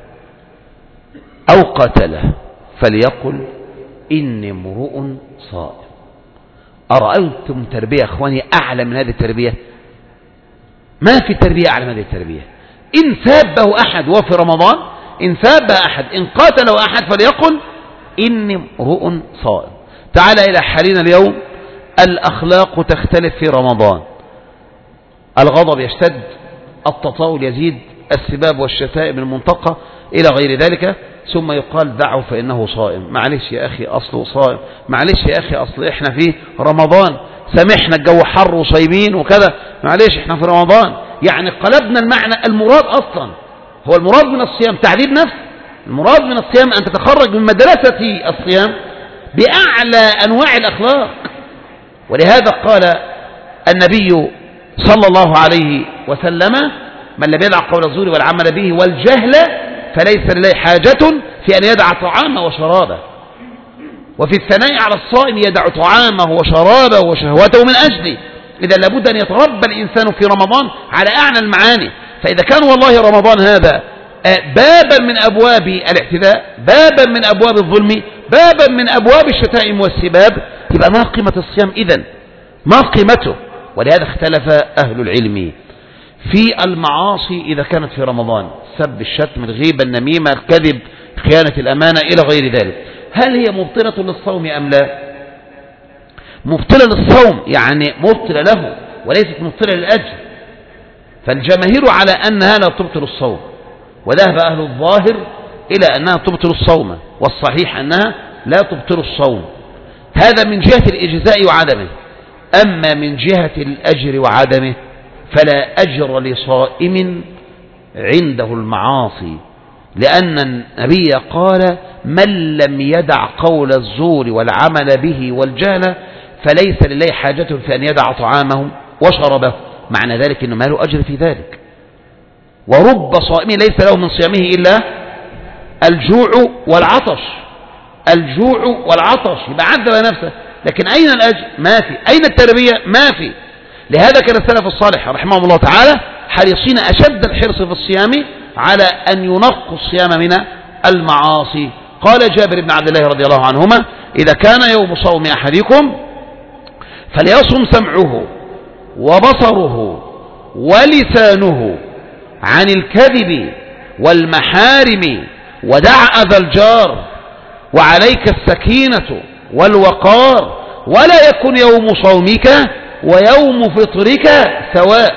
أو قتله فليقل إني امرؤ صائم. أرأيتم تربية أخواني أعلى من هذه التربية؟ ما في تربية أعلى من هذه التربية. إن سابه أحد وفي رمضان، إن سابه أحد، إن قاتله أحد، فليقل إني امرؤ صائم. تعال إلى حالنا اليوم، الأخلاق تختلف في رمضان، الغضب يشتد، التطاول يزيد، السباب والشتائم المنطقة إلى غير ذلك، ثم يقال: دعوا فإنه صائم. معلش يا أخي أصله صائم، معلش يا أخي أصل إحنا في رمضان، سامحنا الجو حر وصايمين وكذا، معلش إحنا في رمضان. يعني قلبنا المعنى. المراد أصلا هو المراد من الصيام تعذيب نفس، المراد من الصيام أن تتخرج من مدرسة الصيام بأعلى أنواع الأخلاق. ولهذا قال النبي صلى الله عليه وسلم: من لم يدع قول الزور والعمل به والجهل فليس لله حاجة في أن يدع طعامه وشرابه. وفي الثناء على الصائم يدع طعامه وشرابه وشهوته من أجله. إذا لابد أن يتربى الإنسان في رمضان على أعلى المعاني. فإذا كان والله رمضان هذا بابا من أبواب الاعتداء، بابا من أبواب الظلم، بابا من أبواب الشتائم والسباب، يبقى ما قيمة الصيام إذن؟ ما قيمته؟ ولهذا اختلف أهل العلم في المعاصي إذا كانت في رمضان: سب، الشتم، الغيبة، النميمة، الكذب، خيانة الأمانة إلى غير ذلك. هل هي مبطلة للصوم أم لا؟ مبطلة للصوم، يعني مبطلة له وليست مبطلة للأجر. فالجماهير على أنها لا تبطل الصوم، وذهب أهل الظاهر إلى أنها تبطل الصوم، والصحيح أنها لا تبطل الصوم. هذا من جهة الإجزاء وعدمه. أما من جهة الأجر وعدمه فلا أجر لصائم عنده المعاصي، لأن النبي قال: من لم يدع قول الزور والعمل به والجهل فليس لله حاجة في أن يدع طعامه وشربه. معنى ذلك أنه ما له أجر في ذلك. ورب صائم ليس له من صيامه إلا الجوع والعطش، الجوع والعطش، يبقى عذب نفسه. لكن أين الأجر؟ ما في. أين التربية؟ ما في. لهذا كان السلف الصالح رحمهم الله تعالى حريصين أشد الحرص في الصيام على أن ينقوا الصيام من المعاصي. قال جابر بن عبد الله رضي الله عنهما: إذا كان يوم صوم أحدكم فليصم سمعه وبصره ولسانه عن الكذب والمحارم ودع أذى الجار، وعليك السكينة والوقار، ولا يكن يوم صومك ويوم فطرك سواء.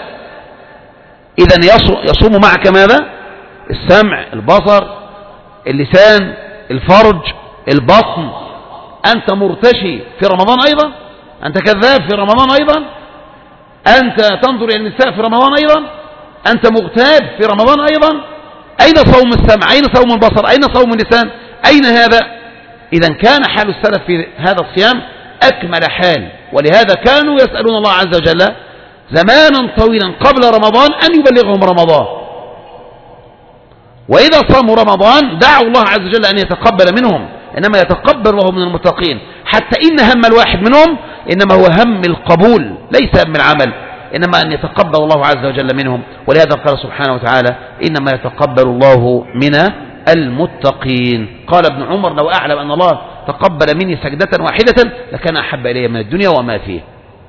إذن يصوم معك ماذا؟ السمع، البصر، اللسان، الفرج، البطن. أنت مرتشي في رمضان أيضا؟ أنت كذاب في رمضان أيضا؟ أنت تنظر إلى النساء في رمضان أيضا؟ أنت مغتاب في رمضان أيضا؟ أين صوم السمع؟ أين صوم البصر؟ أين صوم اللسان؟ أين هذا؟ إذا كان حال السلف في هذا الصيام أكمل حال. ولهذا كانوا يسألون الله عز وجل زمانا طويلا قبل رمضان أن يبلغهم رمضان، وإذا صاموا رمضان دعوا الله عز وجل أن يتقبل منهم، إنما يتقبل الله من المتقين. حتى إن هم الواحد منهم إنما هو هم القبول، ليس هم العمل، إنما أن يتقبل الله عز وجل منهم. ولهذا قال سبحانه وتعالى: إنما يتقبل الله من المتقين. قال ابن عمر: لو أعلم أن الله تقبل مني سجدة واحدة لكان أحب إلي من الدنيا وما فيه.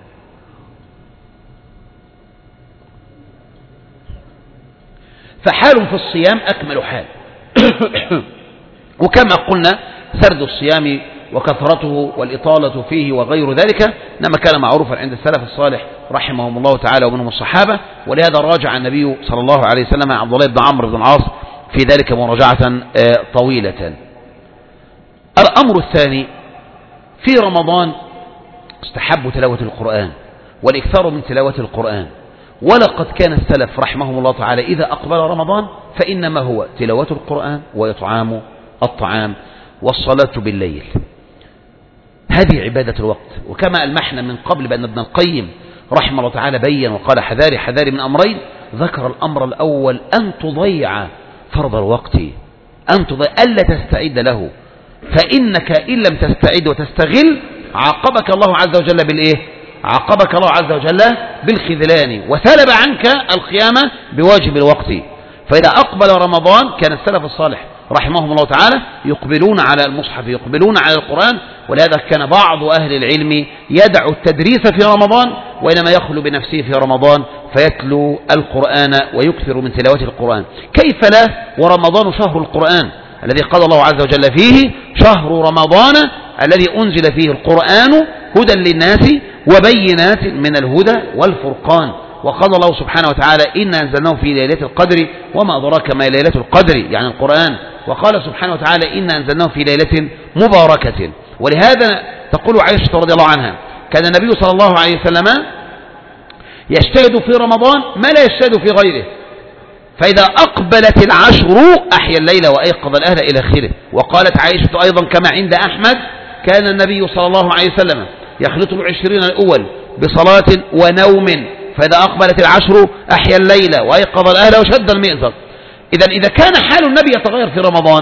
فحال في الصيام أكمل حال. وكما قلنا سرد الصيام وكثرته والإطالة فيه وغير ذلك إنما كان معروفا عند السلف الصالح رحمهم الله تعالى ومنهم الصحابة. ولهذا راجع النبي صلى الله عليه وسلم عبد الله بن عمرو بن العاص في ذلك مراجعة طويلة. الأمر الثاني: في رمضان استحب تلاوة القرآن والإكثار من تلاوة القرآن. ولقد كان السلف رحمهم الله تعالى إذا أقبل رمضان فإنما هو تلاوة القرآن وإطعام الطعام والصلاة بالليل. هذه عبادة الوقت. وكما ألمحنا من قبل بأن ابن القيم رحمه الله تعالى بين وقال: حذاري حذاري من أمرين. ذكر الأمر الأول أن تضيع فرض الوقت، أن تضيع ألا تستعد له، فإنك إن لم تستعد وتستغل عاقبك الله عز وجل بالإيه؟ عاقبك الله عز وجل بالخذلان، وسلب عنك القيامة بواجب الوقت. فإذا أقبل رمضان كان السلف الصالح رحمهم الله تعالى يقبلون على المصحف، يقبلون على القرآن. ولهذا كان بعض أهل العلم يدع التدريس في رمضان وإنما يخلو بنفسه في رمضان فيتلو القرآن ويكثر من تلاوة القرآن. كيف لا ورمضان شهر القرآن الذي قال الله عز وجل فيه: شهر رمضان الذي أنزل فيه القرآن هدى للناس وبينات من الهدى والفرقان. وقال الله سبحانه وتعالى: إنا أنزلناه في ليلة القدر وما أدراك ما ليلة القدر، يعني القرآن. وقال سبحانه وتعالى: إنا أنزلناه في ليلة مباركة. ولهذا تقول عائشة رضي الله عنها: كان النبي صلى الله عليه وسلم يجتهد في رمضان ما لا يجتهد في غيره، فإذا أقبلت العشر أحيا الليل وأيقظ الأهل إلى آخره. وقالت عائشة أيضا كما عند أحمد: كان النبي صلى الله عليه وسلم يخلط العشرين الأول بصلاة ونوم، فإذا أقبلت العشر أحيا الليل وأيقظ الأهل وشد المئزر. إذا إذا كان حال النبي يتغير في رمضان،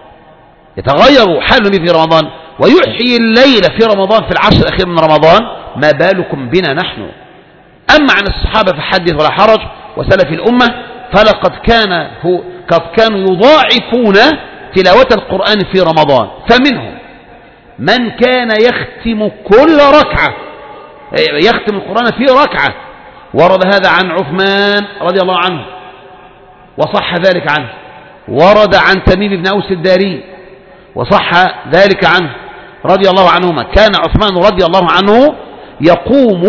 يتغير حال النبي في رمضان ويحيي الليل في رمضان في العشر الأخير من رمضان، ما بالكم بنا نحن؟ أما عن الصحابة فحدث ولا حرج، وسلف الأمة فلقد كان هو قد كانوا يضاعفون تلاوة القرآن في رمضان. فمنهم من كان يختم كل ركعة، يختم القرآن في ركعة، ورد هذا عن عثمان رضي الله عنه وصح ذلك عنه، ورد عن تميم بن أوس الداري وصح ذلك عنه رضي الله عنهما. كان عثمان رضي الله عنه يقوم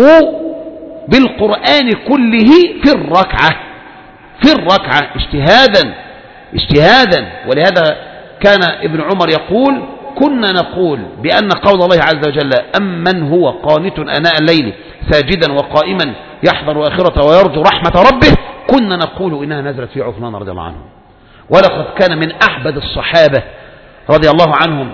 بالقرآن كله في الركعة، في الركعة اجتهادا اجتهادا. ولهذا كان ابن عمر يقول: كنا نقول بأن قول الله عز وجل: أمن هو قانت آناء الليل ساجدا وقائما يحذر آخرة ويرجو رحمة ربه، كنا نقول إنها نزلت في عثمان رضي الله عنه. ولقد كان من أحبد الصحابة رضي الله عنهم.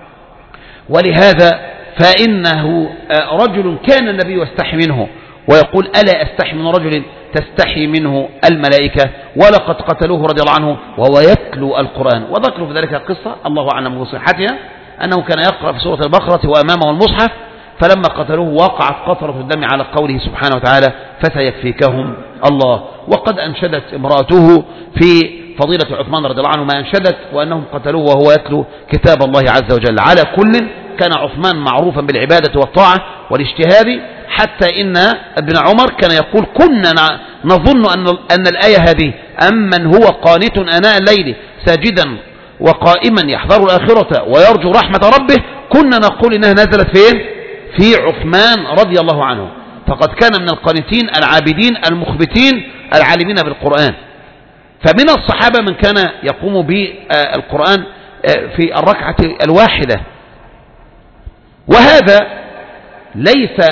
ولهذا فإنه رجل كان النبي يستحي منه ويقول: ألا أستحي من رجل تستحي منه الملائكة؟ ولقد قتلوه رضي الله عنه وهو يتلو القرآن. وذكروا في ذلك قصة الله أعلم بصحتها، أنه كان يقرأ في سورة البقرة وأمامه المصحف، فلما قتلوه وقعت قطرة الدم على قوله سبحانه وتعالى: فسيكفيكهم الله. وقد أنشدت امرأته في فضيلة عثمان رضي الله عنه ما أنشدت، وأنهم قتلوه وهو يتلو كتاب الله عز وجل. على كل كان عثمان معروفا بالعبادة والطاعة والاجتهاد، حتى إن ابن عمر كان يقول: كنا نظن أن, أن الآية هذه أمن هو قانت آناء الليل ساجدا وقائما يحذر الآخرة ويرجو رحمة ربه، كنا نقول إنها نزلت فين؟ في عثمان رضي الله عنه. فقد كان من القانتين العابدين المخبتين العالمين بالقرآن. فمن الصحابة من كان يقوم بالقرآن في الركعة الواحدة، وهذا ليس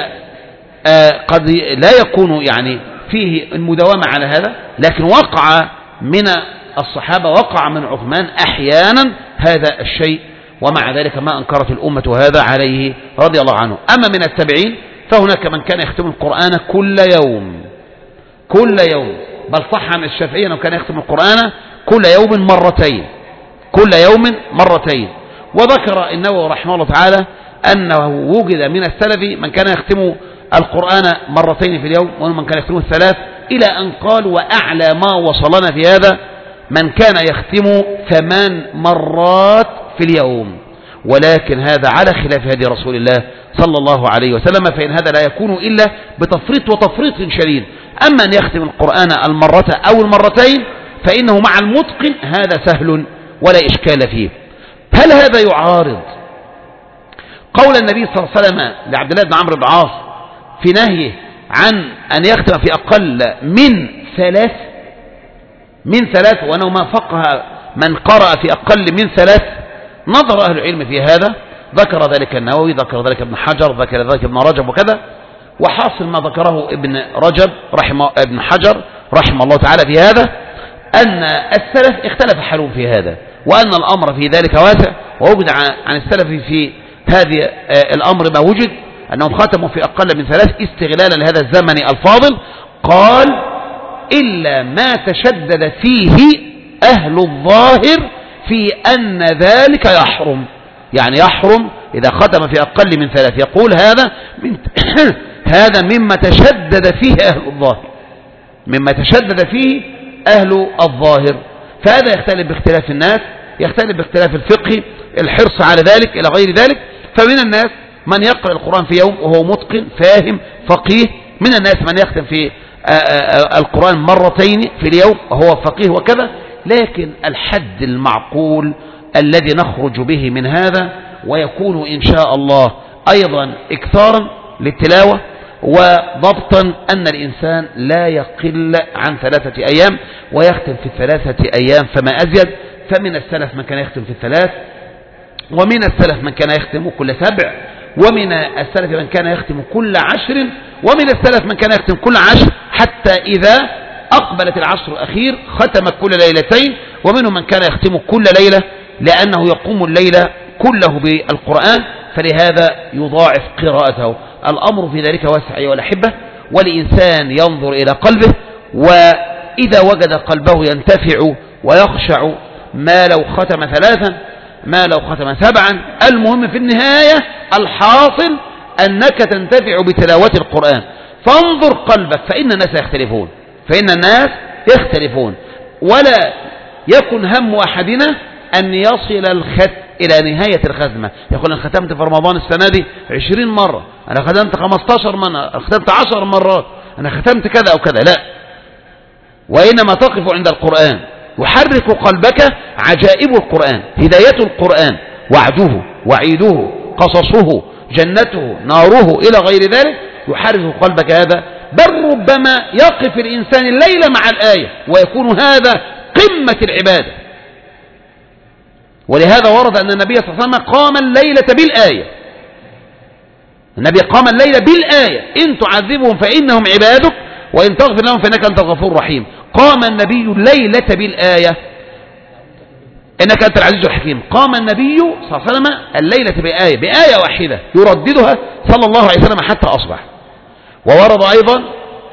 قد لا يكون يعني فيه المداومة على هذا، لكن وقع من الصحابة، وقع من عثمان أحيانا هذا الشيء، ومع ذلك ما أنكرت الأمة هذا عليه رضي الله عنه. أما من التابعين فهناك من كان يختم القرآن كل يوم، كل يوم، بل صح عن الشافعي أنه كان يختم القرآن كل يوم مرتين، كل يوم مرتين. وذكر النووي رحمه الله تعالى أنه وجد من السلف من كان يختم القرآن مرتين في اليوم، ومن كان يختمه الثلاث، إلى أن قال: وأعلى ما وصلنا في هذا من كان يختم ثمان مرات في اليوم. ولكن هذا على خلاف هدي رسول الله صلى الله عليه وسلم، فإن هذا لا يكون إلا بتفريط وتفريط شديد. أما أن يختم القرآن المرة أو المرتين فإنه مع المتقن هذا سهل ولا إشكال فيه. هل هذا يعارض قول النبي صلى الله عليه وسلم لعبد الله بن عمرو بن العاص في نهيه عن أن يختم في أقل من ثلاث من ثلاث وأنه ما فقه من قرأ في أقل من ثلاث؟ نظر أهل العلم في هذا، ذكر ذلك النووي، ذكر ذلك ابن حجر، ذكر ذلك ابن رجب وكذا. وحاصل ما ذكره ابن رجب رحمه ابن حجر رحمه الله تعالى في هذا أن السلف اختلف حالهم في هذا، وأن الأمر في ذلك واسع. ووجد عن السلف في هذه الأمر ما وجد أنهم ختموا في أقل من ثلاث استغلالا لهذا الزمن الفاضل. قال: إلا ما تشدد فيه أهل الظاهر في أن ذلك يحرم، يعني يحرم إذا ختم في أقل من ثلاث. يقول هذا من هذا مما تشدد فيه أهل الظاهر، مما تشدد فيه أهل الظاهر. فهذا يختلف باختلاف الناس، يختلف باختلاف الفقه، الحرص على ذلك إلى غير ذلك. فمن الناس من يقرأ القرآن في يوم وهو متقن فاهم فقيه، من الناس من يختم في القرآن مرتين في اليوم وهو فقيه وكذا. لكن الحد المعقول الذي نخرج به من هذا ويكون إن شاء الله أيضا إكثارا للتلاوة وضبطا أن الإنسان لا يقل عن ثلاثة أيام ويختم في الثلاثة أيام فما أزيد. فمن السلف من كان يختم في الثلاث، ومن السلف من كان يختم كل سبع، ومن السلف من كان يختم كل عشر، ومن السلف من كان يختم كل عشر، حتى إذا أقبلت العشر الأخير ختم كل ليلتين. ومنهم من كان يختم كل ليلة لأنه يقوم الليلة كله بالقرآن، فلهذا يضاعف قراءته. الأمر في ذلك واسع أيها الأحبة، والإنسان ينظر إلى قلبه، وإذا وجد قلبه ينتفع ويخشع ما لو ختم ثلاثا، ما لو ختم سبعا. المهم في النهاية الحاصل أنك تنتفع بتلاوة القرآن. فانظر قلبك، فإن الناس يختلفون، فإن الناس يختلفون، ولا يكن هم أحدنا أن يصل الخت إلى نهاية الختمة. يقول أنا ختمت في رمضان السنة دي عشرين مرة، أنا ختمت خمستاشر مرة، أنا ختمت عشر مرات، أنا ختمت كذا أو كذا. لا، وإنما تقف عند القرآن. يحرك قلبك عجائب القرآن، هداية القرآن، وعده وعيده، قصصه، جنته، ناره، إلى غير ذلك. يحرك قلبك هذا، بل ربما يقف الإنسان الليل مع الآية ويكون هذا قمة العبادة. ولهذا ورد أن النبي صلى الله عليه وسلم قام الليلة بالآية. النبي قام الليل بالآية: إن تعذبهم فإنهم عبادك وإن تغفر لهم فإنك أنت الغفور الرحيم. قام النبي الليلة بالآية: إنك أنت العزيز الحكيم. قام النبي صلى الله عليه وسلم الليلة بآية، بآية واحدة يرددها صلى الله عليه وسلم حتى أصبح. وورد أيضا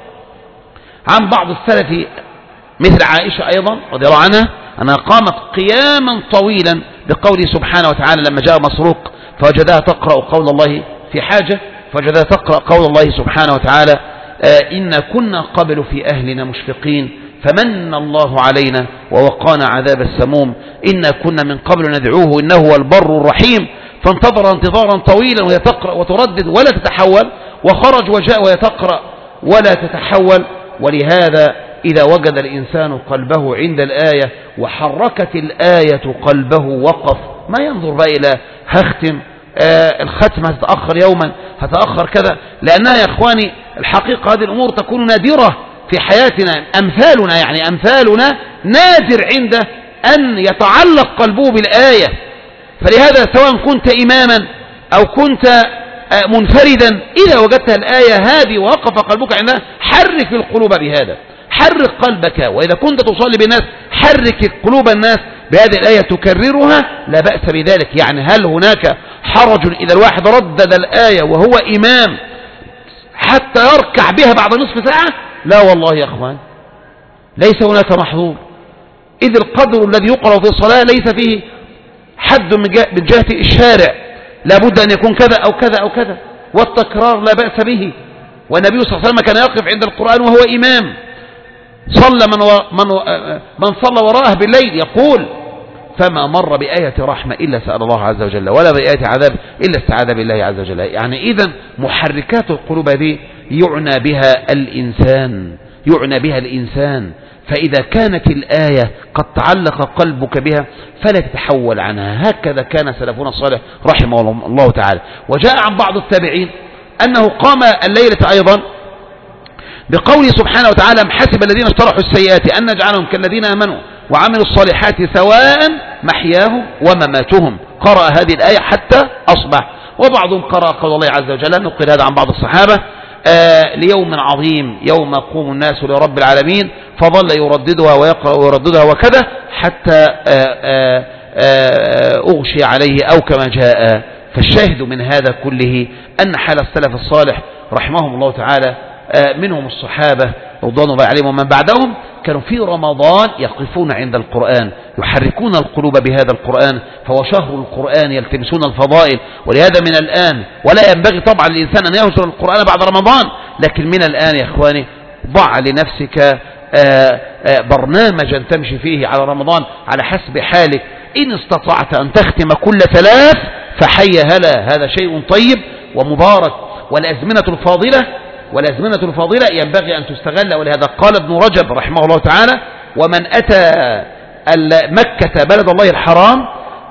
عن بعض السلف مثل عائشة أيضا رضي الله عنها أنها قامت قياما طويلا بقوله سبحانه وتعالى لما جاء مسروق فوجدها تقرأ قول الله في حاجة، فوجدها تقرأ قول الله سبحانه وتعالى: آه إنا كنا قبل في أهلنا مشفقين فمن الله علينا ووقانا عذاب السموم إنا كنا من قبل ندعوه إنه هو البر الرحيم. فانتظر انتظارا طويلا وهي تقرأ وتردد ولا تتحول، وخرج وجاء وهي تقرأ ولا تتحول. ولهذا إذا وجد الإنسان قلبه عند الآية وحركت الآية قلبه وقف، ما ينظر بقى إلى هختم آه الختمة هتتأخر يوما، هتأخر كذا، لأنها يا إخواني الحقيقة هذه الأمور تكون نادرة في حياتنا. أمثالنا يعني أمثالنا نادر عنده أن يتعلق قلبه بالآية. فلهذا سواء كنت إماما أو كنت آه منفردا، إذا وجدت الآية هذه ووقف قلبك عندها حرك القلوب بهذا، حرك قلبك. وإذا كنت تصلي بالناس حرك قلوب الناس بهذه الآية تكررها، لا بأس بذلك. يعني هل هناك حرج إذا الواحد ردد الآية وهو إمام حتى يركع بها بعد نصف ساعة؟ لا والله يا أخوان، ليس هناك محظور، إذ القدر الذي يقرأ في الصلاة ليس فيه حد من جهة الشارع، لا بد أن يكون كذا أو كذا أو كذا، والتكرار لا بأس به. والنبي صلى الله عليه وسلم كان يقف عند القرآن وهو إمام. صلى من, و... من, و... من صلى وراءه بالليل يقول: فما مر بآية رحمة إلا سأل الله عز وجل، ولا بآية عذاب إلا استعاذ بالله عز وجل. يعني إذن محركات القلوب هذه يعنى بها الإنسان، يعنى بها الإنسان. فإذا كانت الآية قد تعلق قلبك بها فلا تتحول عنها. هكذا كان سلفنا الصالح رحمه الله تعالى. وجاء عن بعض التابعين أنه قام الليلة أيضا بقوله سبحانه وتعالى: أم حسب الذين اجترحوا السيئات أن نجعلهم كالذين آمنوا وعملوا الصالحات سواء محياهم ومماتهم. قرأ هذه الآية حتى أصبح. وبعضهم قرأ قول الله عز وجل، نقل هذا عن بعض الصحابة: آه ليوم عظيم يوم يقوم الناس لرب العالمين، فظل يرددها ويقرأ ويرددها وكذا حتى آه آه آه أغشي عليه أو كما جاء. فالشاهد من هذا كله أن حال السلف الصالح رحمهم الله تعالى آه منهم الصحابة رضوان الله عليهم ومن بعدهم كانوا في رمضان يقفون عند القرآن، يحركون القلوب بهذا القرآن، فهو شهر القرآن، يلتمسون الفضائل. ولهذا من الآن، ولا ينبغي طبعا للإنسان أن يهجر القرآن بعد رمضان، لكن من الآن يا إخواني ضع لنفسك آآ آآ برنامجا تمشي فيه على رمضان على حسب حالك. إن استطعت أن تختم كل ثلاث فحي هلا، هذا شيء طيب ومبارك. والأزمنة الفاضلة والأزمنة الفاضلة ينبغي أن تستغل. ولهذا قال ابن رجب رحمه الله تعالى: ومن أتى مكة بلد الله الحرام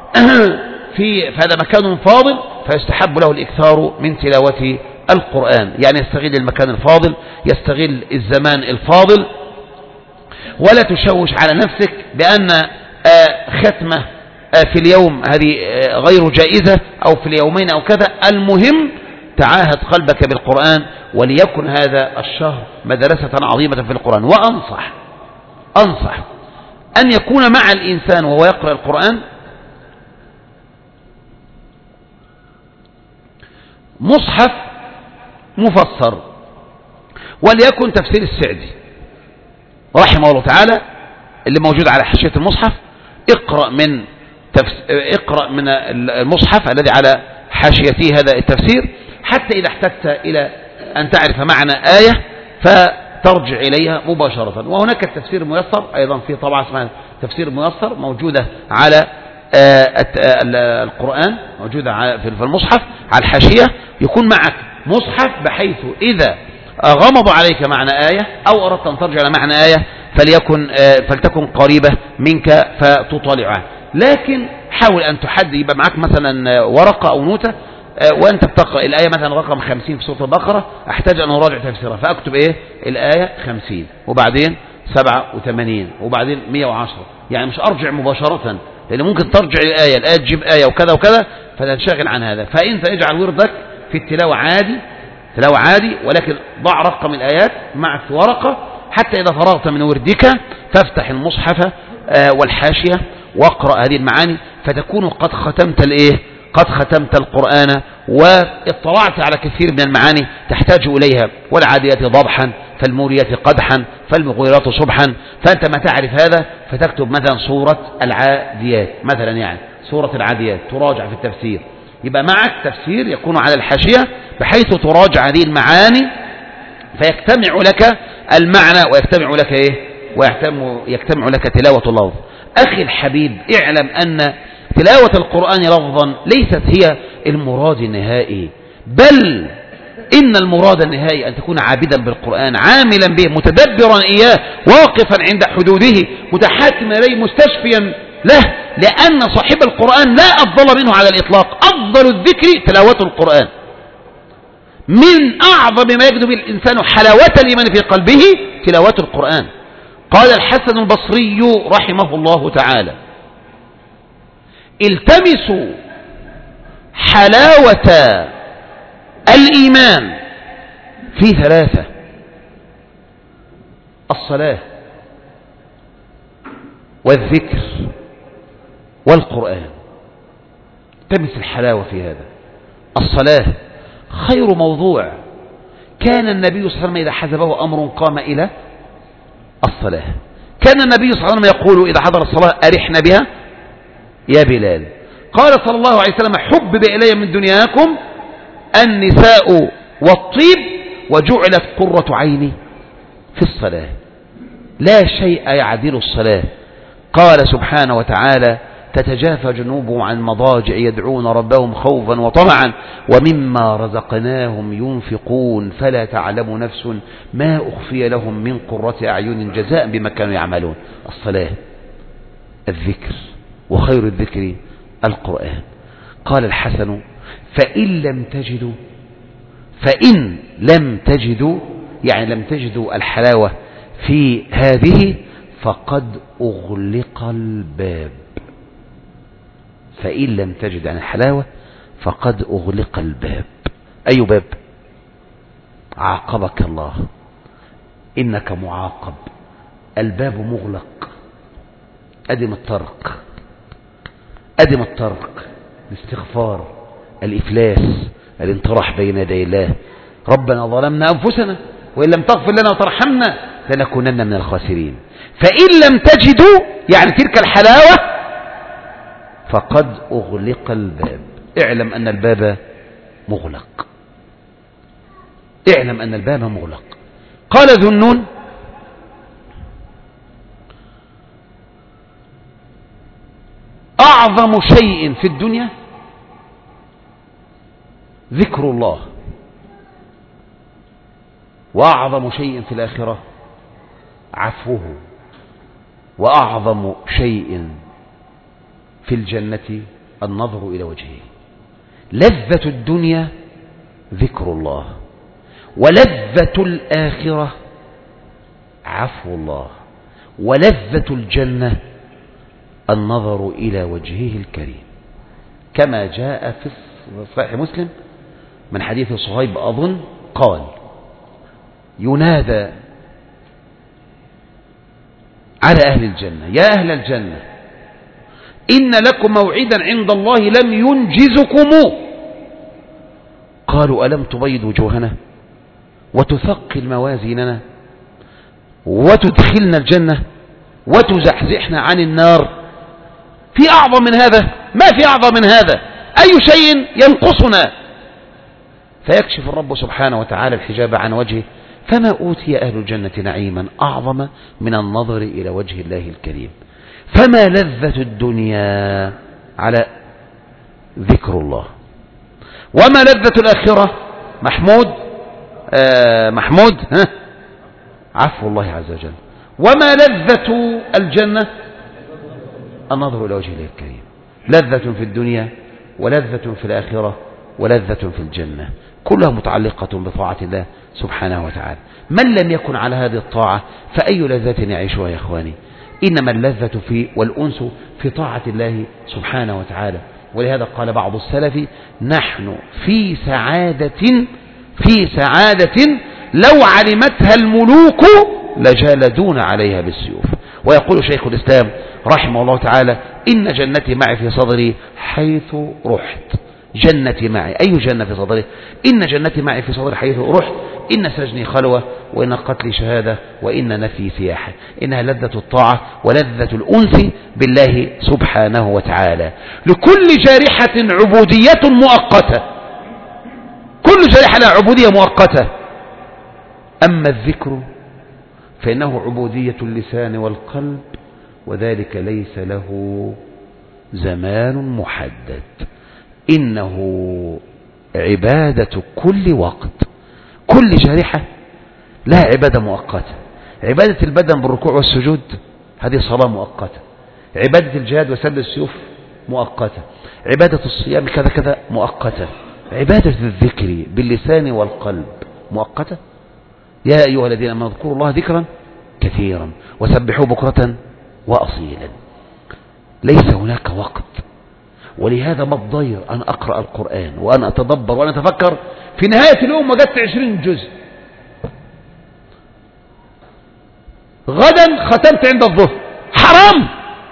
في فهذا مكان فاضل فيستحب له الإكثار من تلاوة القرآن. يعني يستغل المكان الفاضل، يستغل الزمان الفاضل، ولا تشوش على نفسك بأن ختمة في اليوم هذه غير جائزة أو في اليومين أو كذا. المهم تعاهد قلبك بالقرآن، وليكن هذا الشهر مدرسة عظيمة في القرآن. وأنصح أنصح أن يكون مع الإنسان وهو يقرأ القرآن مصحف مفسر، وليكن تفسير السعدي رحمه الله تعالى. اللي موجود على حاشية المصحف، اقرأ من تفس... اقرأ من المصحف الذي على حاشيته هذا التفسير، حتى إذا احتجت إلى أن تعرف معنى آية فترجع إليها مباشرة. وهناك التفسير الميسر أيضا، في طبعة اسمها تفسير ميسر موجودة على القرآن، موجودة في المصحف على الحاشية. يكون معك مصحف بحيث إذا غمض عليك معنى آية أو أردت أن ترجع إلى معنى آية فليكن فلتكن قريبة منك فتطالعها. لكن حاول أن تحدد، يبقى معك مثلا ورقة أو نوتة وأنت بتقرأ الآية مثلا رقم خمسين في سورة البقرة، أحتاج أن أراجع تفسيرها، فأكتب إيه الآية خمسين وبعدين سبعة وثمانين وبعدين مئة وعشرة، يعني مش أرجع مباشرة، لأن ممكن ترجع الآية الآية تجيب آية وكذا وكذا فتنشغل عن هذا. فأنت اجعل وردك في التلاوة عادي، تلاوة عادي، ولكن ضع رقم الآيات معك في ورقة، حتى إذا فرغت من وردك تفتح المصحف والحاشية واقرأ هذه المعاني، فتكون قد ختمت الإيه قد ختمت القرآن واطلعت على كثير من المعاني تحتاج إليها. والعاديات ضبحا فالموريات قدحا فالمغيرات صبحا. فأنت ما تعرف هذا فتكتب مثلا سورة العاديات مثلا، يعني سورة العاديات تراجع في التفسير، يبقى معك تفسير يكون على الحاشية بحيث تراجع هذه المعاني فيجتمع لك المعنى ويجتمع لك إيه ويجتمع لك تلاوة اللفظ. أخي الحبيب، اعلم أن تلاوة القرآن لفظا ليست هي المراد النهائي، بل إن المراد النهائي أن تكون عابدا بالقرآن، عاملا به، متدبرا إياه، واقفا عند حدوده، متحاكما إليه، مستشفيا له، لأن صاحب القرآن لا أفضل منه على الإطلاق. أفضل الذكر تلاوة القرآن، من أعظم ما يجد به الإنسان حلاوة الإيمان في قلبه تلاوة القرآن. قال الحسن البصري رحمه الله تعالى: التمسوا حلاوة الإيمان في ثلاثة: الصلاة والذكر والقرآن. التمس الحلاوة في هذا. الصلاة خير موضوع، كان النبي صلى الله عليه وسلم إذا حزبه أمر قام إلى الصلاة. كان النبي صلى الله عليه وسلم يقول إذا حضر الصلاة: أرحنا بها يا بلال. قال صلى الله عليه وسلم: حبب إلي من دنياكم النساء والطيب وجعلت قرة عيني في الصلاة. لا شيء يعدل الصلاة. قال سبحانه وتعالى: تتجافى جنوبهم عن مضاجع يدعون ربهم خوفا وطمعا ومما رزقناهم ينفقون فلا تعلم نفس ما أخفي لهم من قرة أعين جزاء بما كانوا يعملون. الصلاة، الذكر، وخير الذكر القرآن. قال الحسن: فإن لم تجدوا فإن لم تجدوا يعني لم تجدوا الحلاوة في هذه فقد أغلق الباب. فإن لم تجد عن الحلاوة فقد أغلق الباب. أي باب؟ عاقبك الله، إنك معاقب، الباب مغلق. أدم الطرق، أدم الطرق، الاستغفار، الإفلاس، الانطراح بين يدي الله. ربنا ظلمنا أنفسنا وإن لم تغفر لنا وترحمنا لنكونن من الخاسرين. فإن لم تجدوا يعني تلك الحلاوة فقد أغلق الباب. اعلم أن الباب مغلق، اعلم أن الباب مغلق. قال ذو النون: أعظم شيء في الدنيا ذكر الله، وأعظم شيء في الآخرة عفوه، وأعظم شيء في الجنة النظر إلى وجهه. لذة الدنيا ذكر الله، ولذة الآخرة عفو الله، ولذة الجنة النظر إلى وجهه الكريم، كما جاء في صحيح مسلم من حديث صهيب أظن قال: ينادى على أهل الجنة: يا أهل الجنة، إن لكم موعدا عند الله لم ينجزكم. قالوا: ألم تبيض وجوهنا وتثقل موازيننا وتدخلنا الجنة؟ وتزحزحنا عن النار. في أعظم من هذا؟ ما في أعظم من هذا. أي شيء ينقصنا؟ فيكشف الرب سبحانه وتعالى الحجاب عن وجهه، فما أوتي أهل الجنة نعيما أعظم من النظر إلى وجه الله الكريم. فما لذة الدنيا على ذكر الله، وما لذة الآخرة محمود آه محمود ها عفو الله عز وجل. وما لذة الجنة النظر إلى وجه الله الكريم. لذة في الدنيا ولذة في الآخرة ولذة في الجنة، كلها متعلقة بطاعة الله سبحانه وتعالى. من لم يكن على هذه الطاعة فأي لذة يعيشها يا إخواني؟ إنما اللذة في والأنس في طاعة الله سبحانه وتعالى. ولهذا قال بعض السلف: نحن في سعادة في سعادة لو علمتها الملوك لجالدون عليها بالسيوف. ويقول شيخ الإسلام رحمه الله تعالى: إن جنتي معي في صدري حيث رحت. جنتي معي، أي جنة في صدري؟ إن جنتي معي في صدري حيث رحت. إن سجني خلوة، وإن قتلي شهادة، وإن نفي سياحة. إنها لذة الطاعة ولذة الأنس بالله سبحانه وتعالى. لكل جارحة عبودية مؤقتة، كل جارحة لها عبودية مؤقتة. أما الذكر فإنه عبودية اللسان والقلب، وذلك ليس له زمان محدد. إنه عبادة كل وقت. كل جارحة لها عبادة مؤقتة. عبادة البدن بالركوع والسجود هذه صلاة مؤقتة. عبادة الجهاد وسل السيوف مؤقتة. عبادة الصيام كذا كذا مؤقتة. عبادة الذكر باللسان والقلب مؤقتة. يا أيها الذين آمنوا اذكروا الله ذكرا كثيرا وسبحوه بكرة وأصيلا. ليس هناك وقت. ولهذا ما الضير أن أقرأ القرآن وأن أتدبر وأن أتفكر في نهاية اليوم وجدت عشرين جزء، غدا ختمت عند الظهر. حرام،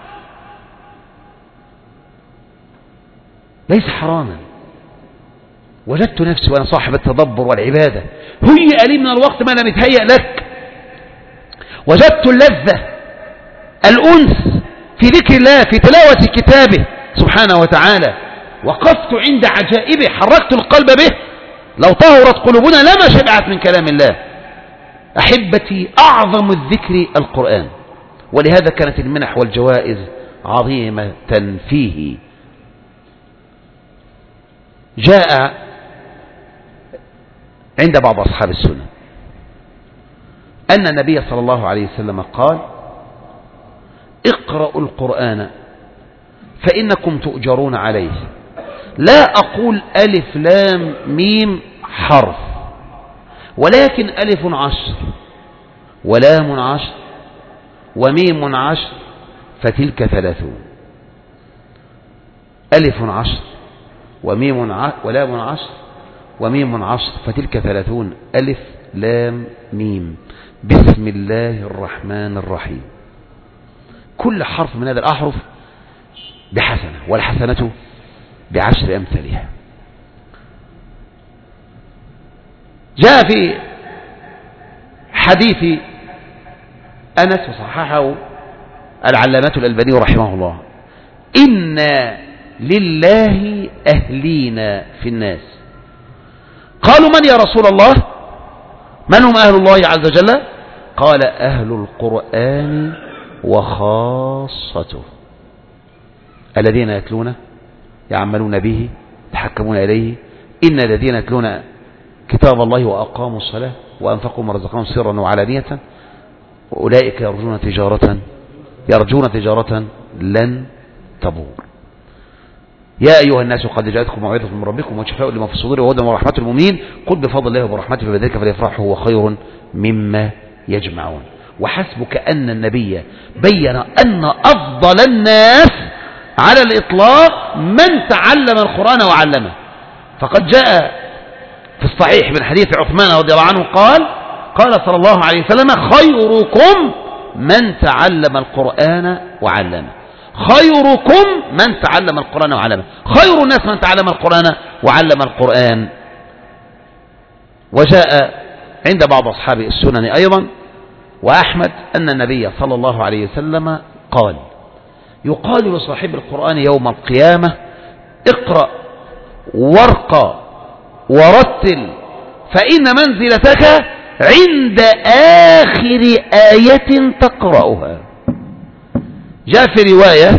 ليس حراما. وجدت نفسي وأنا صاحب التدبر والعبادة هيئ لي من الوقت ما لم يتهيأ لك. وجدت اللذة الأنس في ذكر الله، في تلاوة كتابه سبحانه وتعالى. وقفت عند عجائبه، حركت القلب به. لو طهرت قلوبنا لما شبعت من كلام الله. أحبتي، أعظم الذكر القرآن، ولهذا كانت المنح والجوائز عظيمة فيه. جاء عند بعض أصحاب السنة أن النبي صلى الله عليه وسلم قال: اقرأوا القرآن فإنكم تؤجرون عليه. لا أقول ألف لام ميم حرف، ولكن ألف عشر ولام عشر وميم عشر فتلك ثلاثون. ألف عشر وميم عشر ولام عشر وميم عشر فتلك ثلاثون. ألف لام ميم بسم الله الرحمن الرحيم. كل حرف من هذه الأحرف بحسنة، والحسنة بعشر أمثالها. جاء في حديث أنس وصححه العلامة الألباني رحمه الله: إن لله أهلين في الناس. قالوا: من يا رسول الله؟ من هم أهل الله عز وجل؟ قال: أهل القرآن وخاصته، الذين يتلونه يعملون به يتحكمون إليه. إن الذين يتلون كتاب الله وأقاموا الصلاة وأنفقوا ما رزقناهم سرا وعلانية وأولئك يرجون تجارة يرجون تجارة لن تبور. يا أيها الناس قد جاءتكم موعظة من ربكم وشفاء لما في الصدور وهدى ورحمة المؤمنين قل بفضل الله وبرحمته فبذلك فليفرحوا هو خير مما يجمعون. وحسبك أن النبي بين أن أفضل الناس على الإطلاق من تعلم القرآن وعلمه. فقد جاء في الصحيح من حديث عثمان رضي الله عنه قال: قال صلى الله عليه وسلم: خيركم من تعلم القرآن وعلمه. خيركم من تعلم القرآن وعلمه. خير الناس من تعلم القرآن وعلم القرآن. وجاء عند بعض أصحاب السنن أيضا وأحمد أن النبي صلى الله عليه وسلم قال: يقال لصاحب القرآن يوم القيامة: اقرأ وارقى ورتل فإن منزلتك عند آخر آية تقرأها. جاء في رواية: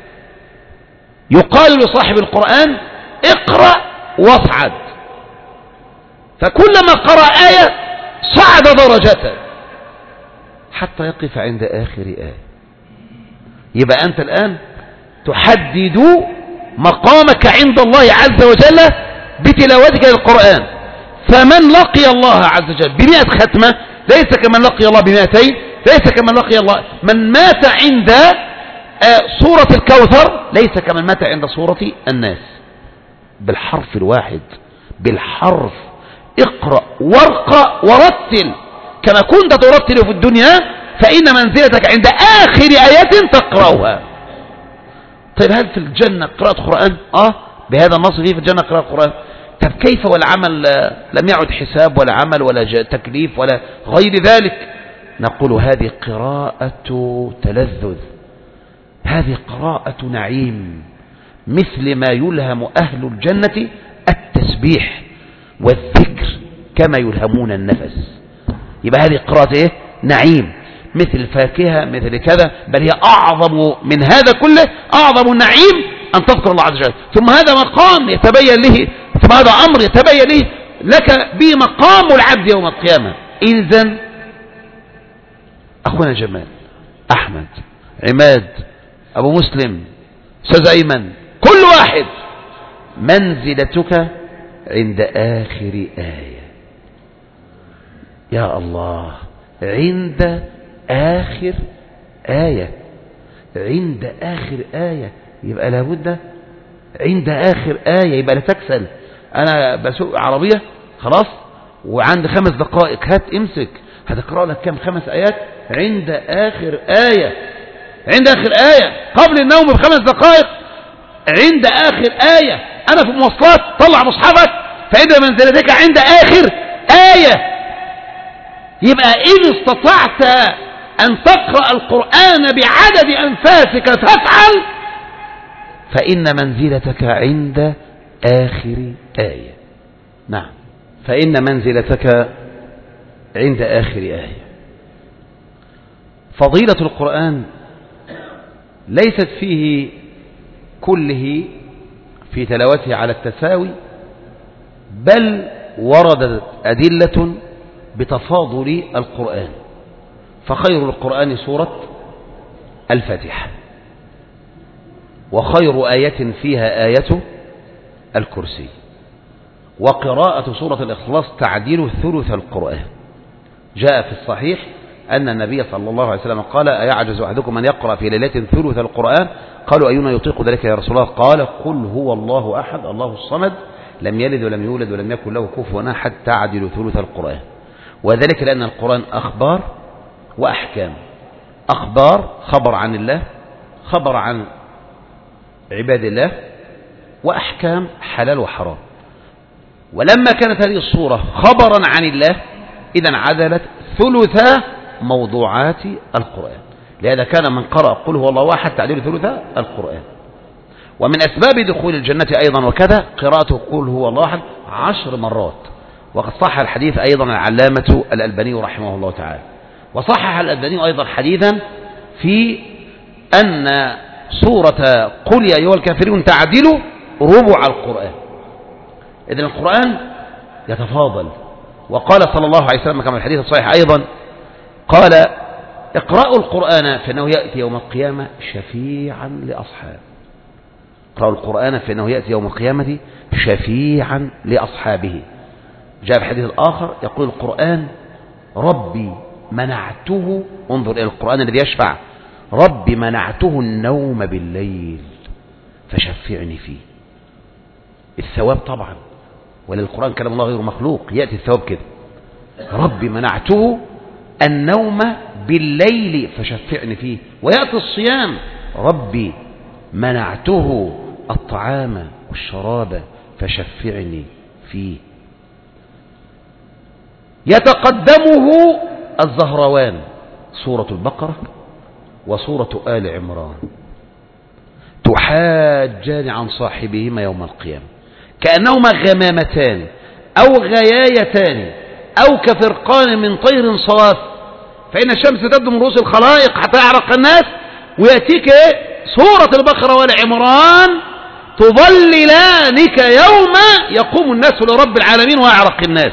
يقال لصاحب القرآن: اقرأ واصعد، فكلما قرأ آية صعد درجة حتى يقف عند آخر آية. يبقى أنت الآن تحدد مقامك عند الله عز وجل بتلاوتك للقرآن. فمن لقي الله عز وجل بمئة ختمة ليس كمن لقي الله بمئتين، ليس كمن لقي الله. من مات عند سورة الكوثر ليس كمن مات عند سورة الناس. بالحرف الواحد، بالحرف. اقرأ وارقى ورتل كما كنت ترتل في الدنيا فإن منزلتك عند آخر آية تقرأها. طيب هل في الجنة قراءة قرآن؟ آه بهذا النص فيه في الجنة قراءة قرآن. طب كيف والعمل لم يعد حساب ولا عمل ولا تكليف ولا غير ذلك؟ نقول هذه قراءة تلذذ، هذه قراءة نعيم، مثل ما يلهم أهل الجنة التسبيح والذكر كما يلهمون النفس. يبقى هذه قراءة إيه؟ نعيم، مثل فاكهة، مثل كذا، بل هي أعظم من هذا كله. أعظم النعيم أن تذكر الله عز وجل. ثم هذا مقام يتبين له، ثم هذا أمر يتبين له لك به مقام العبد يوم القيامة. إذن أخونا جمال، أحمد، عماد، أبو مسلم، أستاذ أيمن، كل واحد منزلتك عند آخر آية. يا الله، عند آخر آية، عند آخر آية. يبقى لابد عند آخر آية، يبقى لا تكسل. أنا بسوق عربية خلاص وعند خمس دقائق، هات امسك، هتقرأ لك كم؟ خمس آيات. عند آخر آية، عند آخر آية، قبل النوم بخمس دقائق، عند آخر آية. أنا في المواصلات، طلع مصحفك فإذا منزلتك عند آخر آية. يبقى إن استطعت أن تقرأ القرآن بعدد أنفاسك فافعل، فإن منزلتك عند آخر آية. نعم، فإن منزلتك عند آخر آية. فضيلة القرآن ليست فيه كله في تلاوته على التساوي، بل وردت أدلة بتفاضل القرآن. فخير القرآن سورة الفاتحة، وخير آية فيها آية الكرسي، وقراءة سورة الإخلاص تعديل ثلث القرآن. جاء في الصحيح أن النبي صلى الله عليه وسلم قال: أيعجز أحدكم أن يقرأ في ليلة ثلث القرآن؟ قالوا: أينا يطيق ذلك يا رسول الله؟ قال: قل هو الله أحد الله الصمد لم يلد ولم يولد ولم يكن له كفوا أحد تعدل ثلث القرآن. وذلك لأن القرآن أخبار وأحكام. أخبار، خبر عن الله، خبر عن عباد الله، وأحكام حلال وحرام. ولما كانت هذه الصورة خبرا عن الله، إذن عدلت ثلث موضوعات القرآن. لهذا كان من قرأ قل هو الله أحد تعديل ثلث القرآن. ومن أسباب دخول الجنة أيضا وكذا قراءته قل هو الله أحد عشر مرات. وقد صح الحديث أيضا العلامة الألباني رحمه الله تعالى. وصحح الألباني أيضا حديثا في أن سورة قل يا أيها الكافرون تعدل ربع القرآن. إذن القرآن يتفاضل. وقال صلى الله عليه وسلم كما الحديث الصحيح أيضا قال: اقرأوا القرآن فإنه يأتي يوم القيامة شفيعا لأصحابه. اقرأوا القرآن فإنه يأتي يوم القيامة شفيعا لأصحابه. جاء في الحديث الآخر يقول القرآن: ربي منعته، انظر إلى القرآن الذي يشفع، ربي منعته النوم بالليل فشفعني فيه. الثواب طبعا، وللقرآن كلام الله غير مخلوق، يأتي الثواب كده: ربي منعته النوم بالليل فشفعني فيه. ويأتي الصيام: ربي منعته الطعام والشراب فشفعني فيه. يتقدمه الزهروان سورة البقرة وسورة آل عمران تحاجان عن صاحبهما يوم القيامة كأنهما غمامتان أو غيايتان أو كفرقان من طير صواف، فإن الشمس تبدو من رؤوس الخلائق حتى يعرق الناس، ويأتيك سورة البقرة وآل عمران تظللانك يوم يقوم الناس لرب العالمين ويعرق الناس.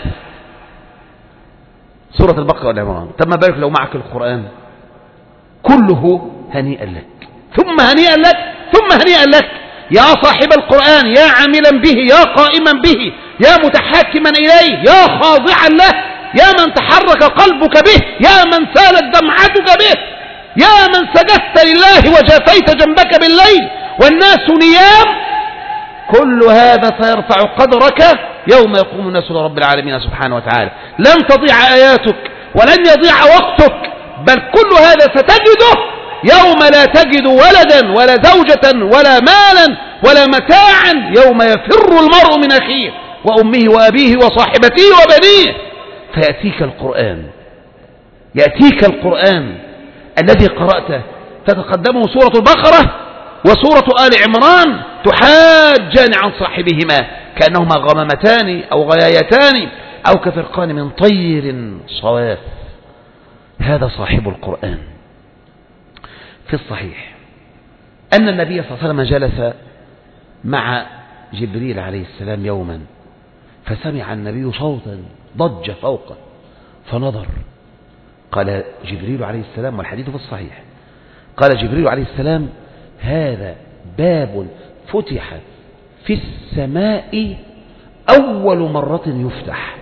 سورة البقرة وآل عمران. طب ما بالك لو معك القرآن كله هنيئا لك ثم هنيئا لك ثم هنيئا لك يا صاحب القرآن، يا عاملا به، يا قائما به، يا متحاكما إليه، يا خاضعا له، يا من تحرك قلبك به، يا من سالت دمعتك به، يا من سجدت لله وجافيت جنبك بالليل والناس نيام. كل هذا سيرفع قدرك يوم يقوم الناس لرب العالمين سبحانه وتعالى. لن تضيع آياتك ولن يضيع وقتك، بل كل هذا ستجده يوم لا تجد ولدا ولا زوجة ولا مالا ولا متاعا، يوم يفر المرء من أخيه وأمه وأبيه وصاحبته وبنيه. فيأتيك القرآن، يأتيك القرآن الذي قرأته تتقدمه سورة البقرة وسورة آل عمران تحاجان عن صاحبهما كأنهما غمامتان أو غيايتان أو كفرقان من طير صواف. هذا صاحب القرآن. في الصحيح أن النبي صلى الله عليه وسلم جلس مع جبريل عليه السلام يوما، فسمع النبي صوتا ضج فوقه فنظر، قال جبريل عليه السلام، والحديث في الصحيح، قال جبريل عليه السلام: هذا باب فتح في السماء أول مرة يفتح.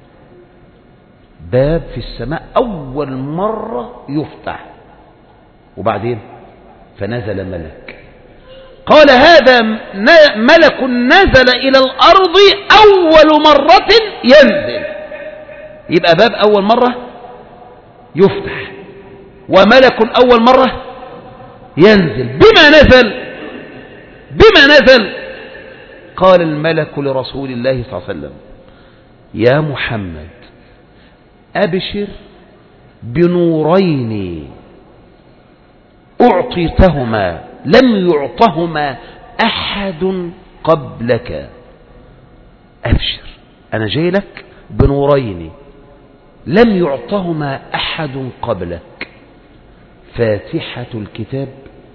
باب في السماء أول مرة يفتح. وبعدين فنزل ملك، قال: هذا ملك نزل إلى الأرض أول مرة ينزل. يبقى باب أول مرة يفتح وملك أول مرة ينزل. بما نزل بما نزل قال الملك لرسول الله صلى الله عليه وسلم: يا محمد أبشر بنورين أعطيتهما لم يعطهما أحد قبلك. أبشر، أنا جاي لك بنورين لم يعطهما أحد قبلك: فاتحة الكتاب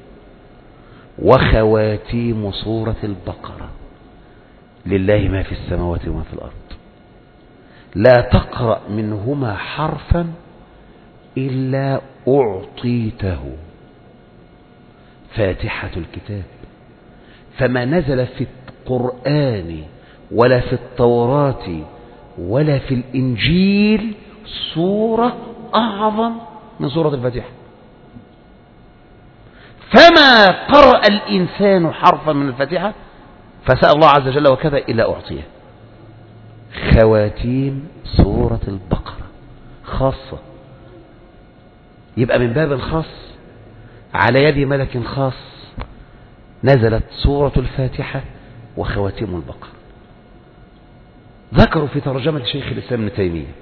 وخواتيم سورة البقرة. لله ما في السماوات وما في الأرض، لا تقرأ منهما حرفا إلا أعطيته. فاتحة الكتاب، فما نزل في القرآن ولا في التوراة ولا في الإنجيل سورة أعظم من سورة الفاتحة. فما قرأ الإنسان حرفا من الفاتحة فسأل الله عز وجل وكذا إلا أعطيه. خواتيم سورة البقرة خاصة، يبقى من باب الخاص على يد ملك خاص نزلت سورة الفاتحة وخواتيم البقرة. ذكروا في ترجمة شيخ الإسلام ابن تيمية،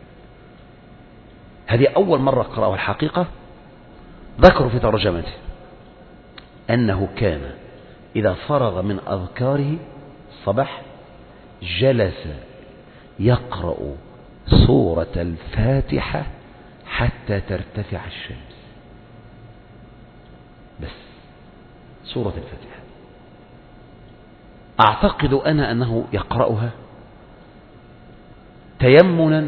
هذه أول مرة قرأوا الحقيقة، ذكروا في ترجمته أنه كان إذا فرغ من أذكاره الصباح جلس يقرأ سورة الفاتحة حتى ترتفع الشمس، بس سورة الفاتحة. أعتقد أنا أنه يقرأها تيمنا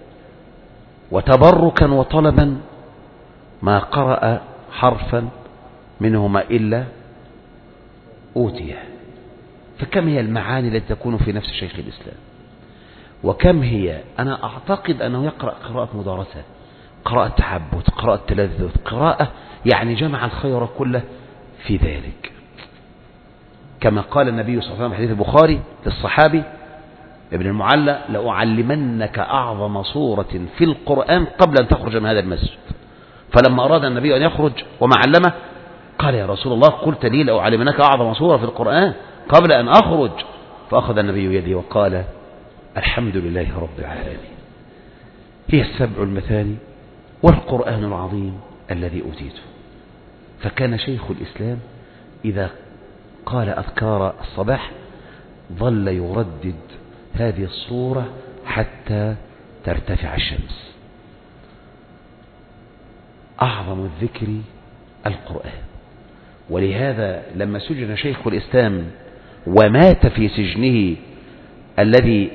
وتبركا وطلبا، ما قرأ حرفا منهما إلا أوتيه. فكم هي المعاني التي تكون في نفس شيخ الإسلام، وكم هي، أنا أعتقد أنه يقرأ قراءة مدارسة، قراءة تعبد، قراءة تلذذ، قراءة يعني جمع الخير كله في ذلك. كما قال النبي صلى الله عليه وسلم في حديث البخاري للصحابي ابن المعلى: لأعلمنك أعظم سورة في القرآن قبل أن تخرج من هذا المسجد. فلما أراد النبي أن يخرج وما علمه قال: يا رسول الله قلت لي لأعلمنك أعظم سورة في القرآن قبل أن أخرج. فأخذ النبي يدي وقال: الحمد لله رب العالمين، هي السبع المثاني والقرآن العظيم الذي أوتيته. فكان شيخ الإسلام إذا قال أذكار الصباح ظل يردد هذه الصورة حتى ترتفع الشمس. أعظم الذكر القرآن. ولهذا لما سجن شيخ الإسلام ومات في سجنه الذي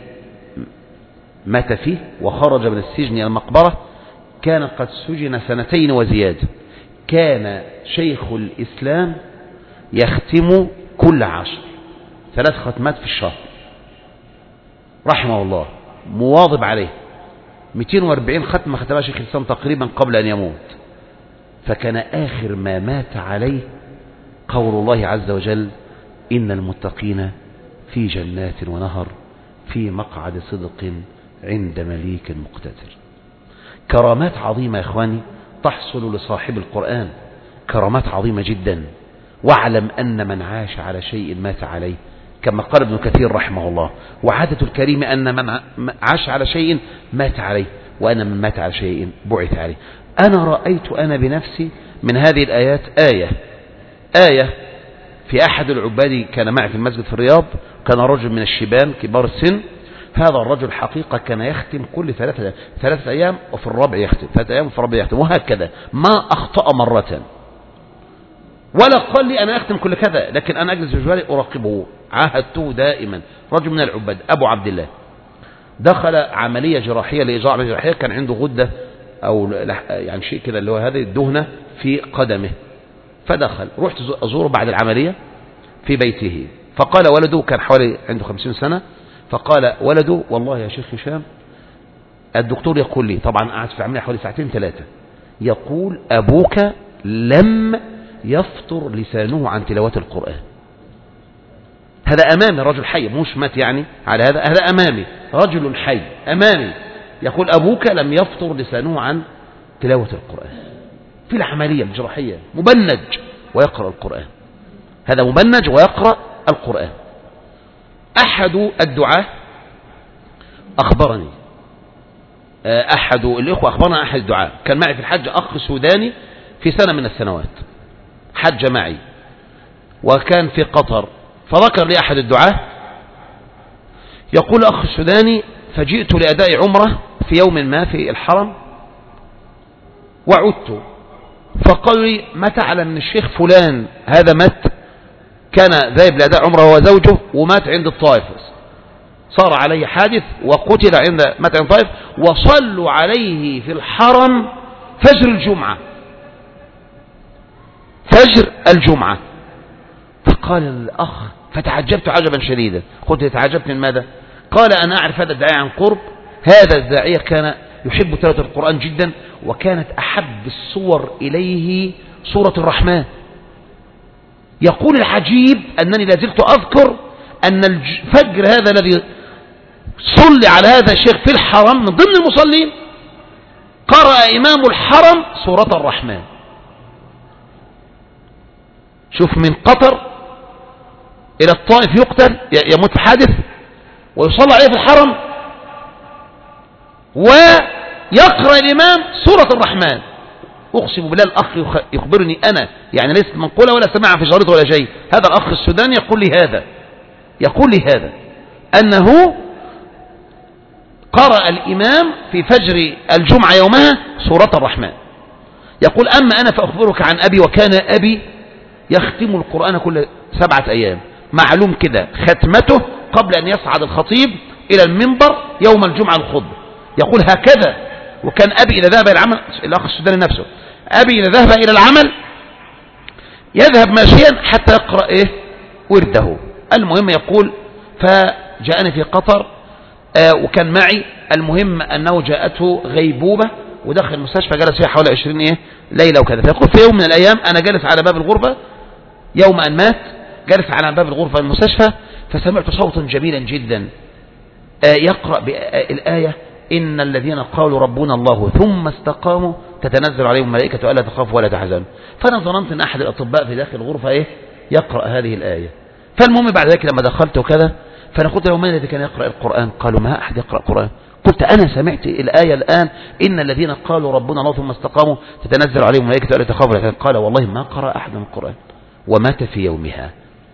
مات فيه وخرج من السجن إلى المقبرة كان قد سجن سنتين وزيادة. كان شيخ الإسلام يختم كل عشر ثلاث ختمات في الشهر رحمه الله، مواظب عليه. مئتين وأربعين ختمة ختمها شيخ الإسلام تقريبا قبل أن يموت. فكان آخر ما مات عليه قول الله عز وجل: إن المتقين في جنات ونهر في مقعد صدق عند مليك مقتدر. كرامات عظيمة يا إخواني تحصل لصاحب القرآن، كرامات عظيمة جدا. واعلم أن من عاش على شيء مات عليه، كما قال ابن كثير رحمه الله: وعادة الكريم أن من عاش على شيء مات عليه، وأن من مات على شيء بعث عليه. أنا رأيت أنا بنفسي من هذه الآيات آية آية في أحد العباد كان معي في المسجد في الرياض، كان رجل من الشبان كبار السن. هذا الرجل حقيقة كان يختم كل ثلاثة, ثلاثة أيام وفي الرابع يختم، ثلاثة أيام وفي الرابع يختم، وهكذا ما أخطأ مرة ولا قال لي أنا أختم كل كذا، لكن أنا أجلس بجواري أراقبه. عاهدته دائما. رجل من العباد أبو عبد الله دخل عملية جراحية لإجراء عملية جراحية، كان عنده غدة أو يعني شيء كده اللي هو هذه الدهنة في قدمه. فدخل، رحت أزوره بعد العملية في بيته، فقال ولده كان حوالي عنده خمسين سنة، فقال ولده: والله يا شيخ هشام الدكتور يقول لي، طبعا قعد في عملية حوالي ساعتين ثلاثة، يقول أبوك لم يفطر لسانه عن تلاوة القرآن. هذا أمامي، رجل حي مش مات يعني على هذا، هذا أمامي رجل حي أمامي يقول أبوك لم يفطر لسانه عن تلاوة القرآن في العملية الجراحية، مبنج ويقرأ القرآن. هذا مبنج ويقرأ القرآن. أحد الدعاة أخبرني، أحد الإخوة أخبرنا أحد الدعاة كان معي في الحج، أخ سوداني في سنة من السنوات حج معي وكان في قطر، فذكر لي أحد الدعاة يقول: أخ السوداني فجئت لأداء عمرة في يوم ما في الحرم وعدت، فقالوا لي: ما تعلم من الشيخ فلان هذا مات، كان ذاهب لأداء عمرة هو زوجه ومات عند الطائف، صار عليه حادث وقتل عند مات عند الطائف، وصلوا عليه في الحرم فجر الجمعة فجر الجمعة. فقال الأخ فتعجبت عجبا شديدا. قلت: تعجبت من ماذا؟ قال: أنا أعرف هذا الداعية عن قرب. هذا الداعية كان يحب تلاوة القرآن جدا، وكانت أحب الصور إليه سورة الرحمن. يقول: العجيب أنني لازلت أذكر أن الفجر هذا الذي صلي على هذا الشيخ في الحرم من ضمن المصلين قرأ إمام الحرم سورة الرحمن. شوف، من قطر إلى الطائف يقتل يموت في حادث ويصلى عليه في الحرم ويقرأ الإمام سورة الرحمن. أقسم بالله الأخ يخبرني أنا، يعني ليست منقولة ولا سمعها في شريط ولا شيء، هذا الأخ السوداني يقول لي هذا يقول لي هذا أنه قرأ الإمام في فجر الجمعة يومها سورة الرحمن. يقول: أما أنا فأخبرك عن أبي، وكان أبي يختم القرآن كل سبعة أيام، معلوم كده ختمته قبل أن يصعد الخطيب إلى المنبر يوم الجمعة الخطبة. يقول: هكذا. وكان أبي إذا ذهب إلى العمل، الأخ السوداني نفسه، أبي إذا ذهب إلى العمل يذهب ماشيا حتى يقرأ إيه ورده. المهم يقول: فجاءني في قطر آه وكان معي، المهم أنه جاءته غيبوبة ودخل المستشفى، جلس فيها حوالي عشرين إيه ليلة وكذا. فيقول: في يوم من الأيام أنا جالس على باب الغرفة يوم أن مات، جالس على باب الغرفة المستشفى، فسمعت صوتا جميلا جدا آه يقرأ بالآية: إن الذين قالوا ربنا الله ثم استقاموا تتنزل عليهم الملائكة ألا تخافوا ولا تحزنوا. فأنا ظننت أن أحد الأطباء في داخل الغرفة إيه يقرأ هذه الآية. فالمهم بعد ذلك لما دخلت وكذا، فأنا قلت له: من الذي كان يقرأ القرآن؟ قالوا: ما أحد يقرأ القرآن. قلت أنا سمعت الآية الآن إن الذين قالوا ربنا الله ثم استقاموا تتنزل عليهم ملائكة ألا تخافوا. قال والله ما قرأ أحد من القرآن ومات في يومها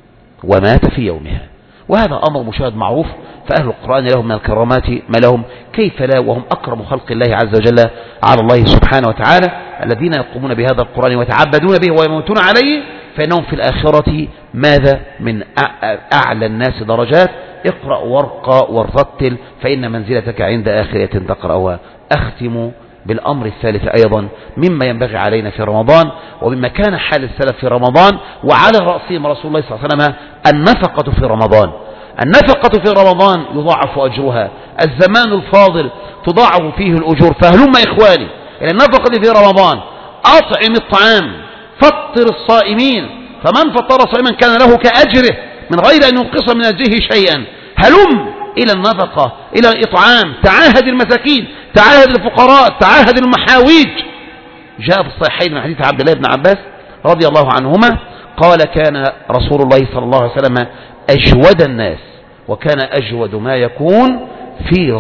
ومات في يومها. وهذا أمر مشاهد معروف، فأهل القرآن لهم من الكرامات ما لهم كيف لا، وهم أكرم خلق الله عز وجل على الله سبحانه وتعالى، الذين يقومون بهذا القرآن ويتعبدون به ويموتون عليه، فإنهم في الآخرة ماذا؟ من أعلى الناس درجات. اقرأ وارقى وارتل فإن منزلتك عند آخرة تقرأها. أختم بالأمر الثالث أيضا مما ينبغي علينا في رمضان، ومما كان حال السلف في رمضان وعلى رأسهم رسول الله صلى الله عليه وسلم، النفقة في رمضان. النفقة في رمضان يضاعف أجرها، الزمان الفاضل تضاعف فيه الأجور. فهلم إخواني إلى النفقة في رمضان، أطعم الطعام، فطر الصائمين، فمن فطر صائما كان له كأجره من غير أن ينقص من أجره شيئا. هلم إلى النفقة، إلى الإطعام، تعاهد المساكين، تعاهد الفقراء، تعاهد المحاويج. جاء في الصحيحين من حديث عبد الله بن عباس رضي الله عنهما قال كان رسول الله صلى الله عليه وسلم أجود الناس، وكان أجود ما يكون في